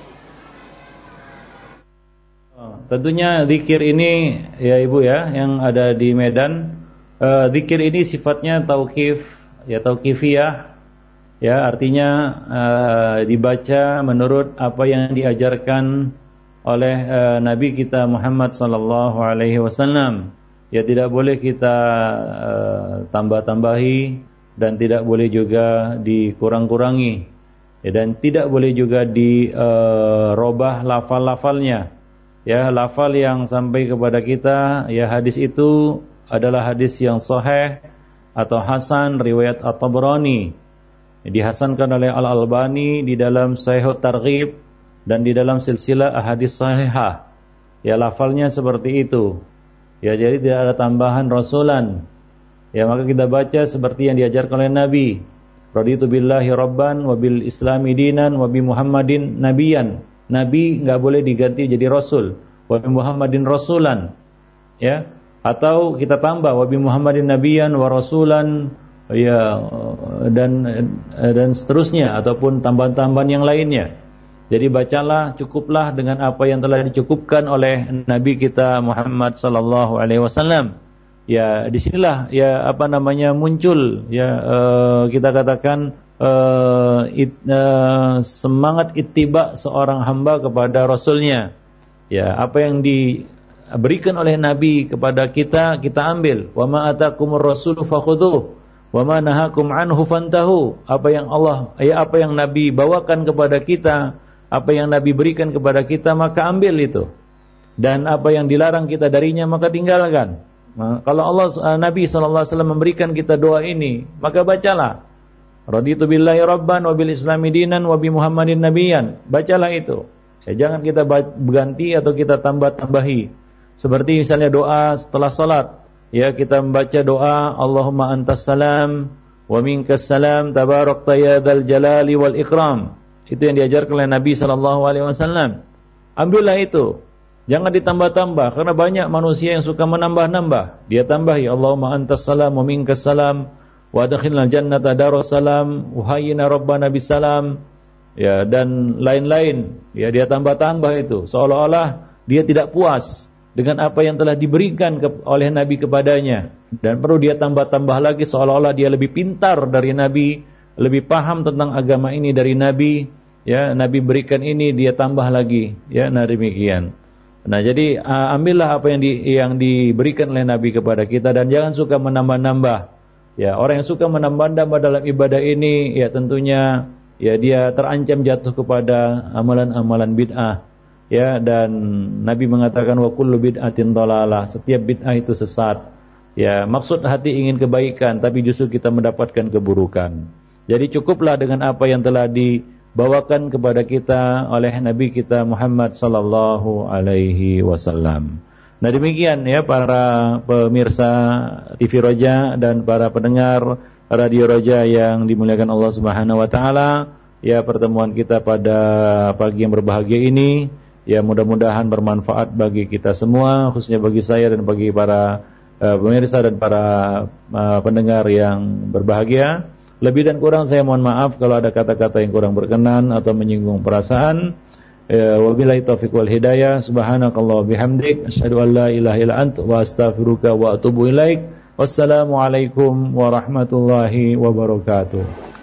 Tentunya zikir ini, ya Ibu, ya, yang ada di Medan, zikir ini sifatnya tauqifiyah, ya, artinya dibaca menurut apa yang diajarkan oleh Nabi kita Muhammad sallallahu alaihi wasallam. Ya, tidak boleh kita tambah-tambahi dan tidak boleh juga dikurang-kurangi. Ya, dan tidak boleh juga dirubah lafal-lafalnya. Ya, lafal yang sampai kepada kita, ya hadis itu adalah hadis yang sahih atau hasan riwayat At-Tabrani. Dihasankan oleh Al-Albani di dalam Sahih Targhib dan di dalam silsilah ahadits sahihah. Ya, lafalnya seperti itu. Ya, jadi tidak ada tambahan rasulan. Ya, maka kita baca seperti yang diajarkan oleh Nabi. Raditu billahi rabban wa bil islami dinan wa bi Muhammadin nabiyan. Nabi enggak boleh diganti jadi rasul. Wa bi Muhammadin rasulan. Ya, atau kita tambah wa bi Muhammadin nabiyan wa rasulan, ya, dan seterusnya, ataupun tambahan-tambahan yang lainnya. Jadi bacalah, cukuplah dengan apa yang telah dicukupkan oleh Nabi kita Muhammad sallallahu alaihi wasallam. Ya, disinilah ya muncul ya kita katakan semangat ittiba seorang hamba kepada rasulnya. Ya, apa yang diberikan oleh Nabi kepada kita, kita ambil. Wa ma atakumur rasulu fakhudhuh wa ma nahakum anhu fantahu. Apa yang Nabi bawakan kepada kita, apa yang Nabi berikan kepada kita, maka ambil itu. Dan apa yang dilarang kita darinya, maka tinggalkan. Kalau Nabi sallallahu alaihi wasallam memberikan kita doa ini, maka bacalah. Raditu billahi rabban wa bil islami dinan wa bi Muhammadin nabiyan. Bacalah itu. Ya, jangan kita ganti atau kita tambah-tambahi. Seperti misalnya doa setelah salat. Ya, kita membaca doa Allahumma antas salam wa minkas salam tabarakta ya dzal jalali wal ikram. Itu yang diajarkan oleh Nabi sallallahu alaihi wasallam. Ambillah itu. Jangan ditambah-tambah, karena banyak manusia yang suka menambah-nambah. Dia tambahi Allahumma antas salam wa minkas salam wa adkhilnal jannata darussalam wa hayyina rabbana bisalam. Ya, dan lain-lain. Ya, dia tambah-tambah itu, seolah-olah dia tidak puas dengan apa yang telah diberikan oleh Nabi kepadanya, dan perlu dia tambah-tambah lagi, seolah-olah dia lebih pintar dari Nabi, lebih paham tentang agama ini dari Nabi. Ya, Nabi berikan ini, dia tambah lagi. Ya, nah demikian. Nah, jadi ambillah apa yang diberikan oleh Nabi kepada kita, dan jangan suka menambah-nambah. Ya, orang yang suka menambah-nambah dalam ibadah ini, ya tentunya ya dia terancam jatuh kepada amalan-amalan bid'ah. Ya, dan Nabi mengatakan wa kullu bid'atin dhalalah, setiap bid'ah itu sesat. Ya, maksud hati ingin kebaikan, tapi justru kita mendapatkan keburukan. Jadi cukuplah dengan apa yang telah dibawakan kepada kita oleh Nabi kita Muhammad sallallahu alaihi wasallam. Nah, demikian ya para pemirsa TV Roja dan para pendengar Radio Roja yang dimuliakan Allah Subhanahu wa taala. Ya, pertemuan kita pada pagi yang berbahagia ini, ya mudah-mudahan bermanfaat bagi kita semua, khususnya bagi saya dan bagi para pemirsa dan para pendengar yang berbahagia. Lebih dan kurang saya mohon maaf kalau ada kata-kata yang kurang berkenan atau menyinggung perasaan. Wabillahi taufiq wal hidayah. Subhanakallah bihamdik asyhadu an la ilaha illa anta wa astaghfiruka wa atubu ilaik. Wassalamualaikum warahmatullahi wabarakatuh.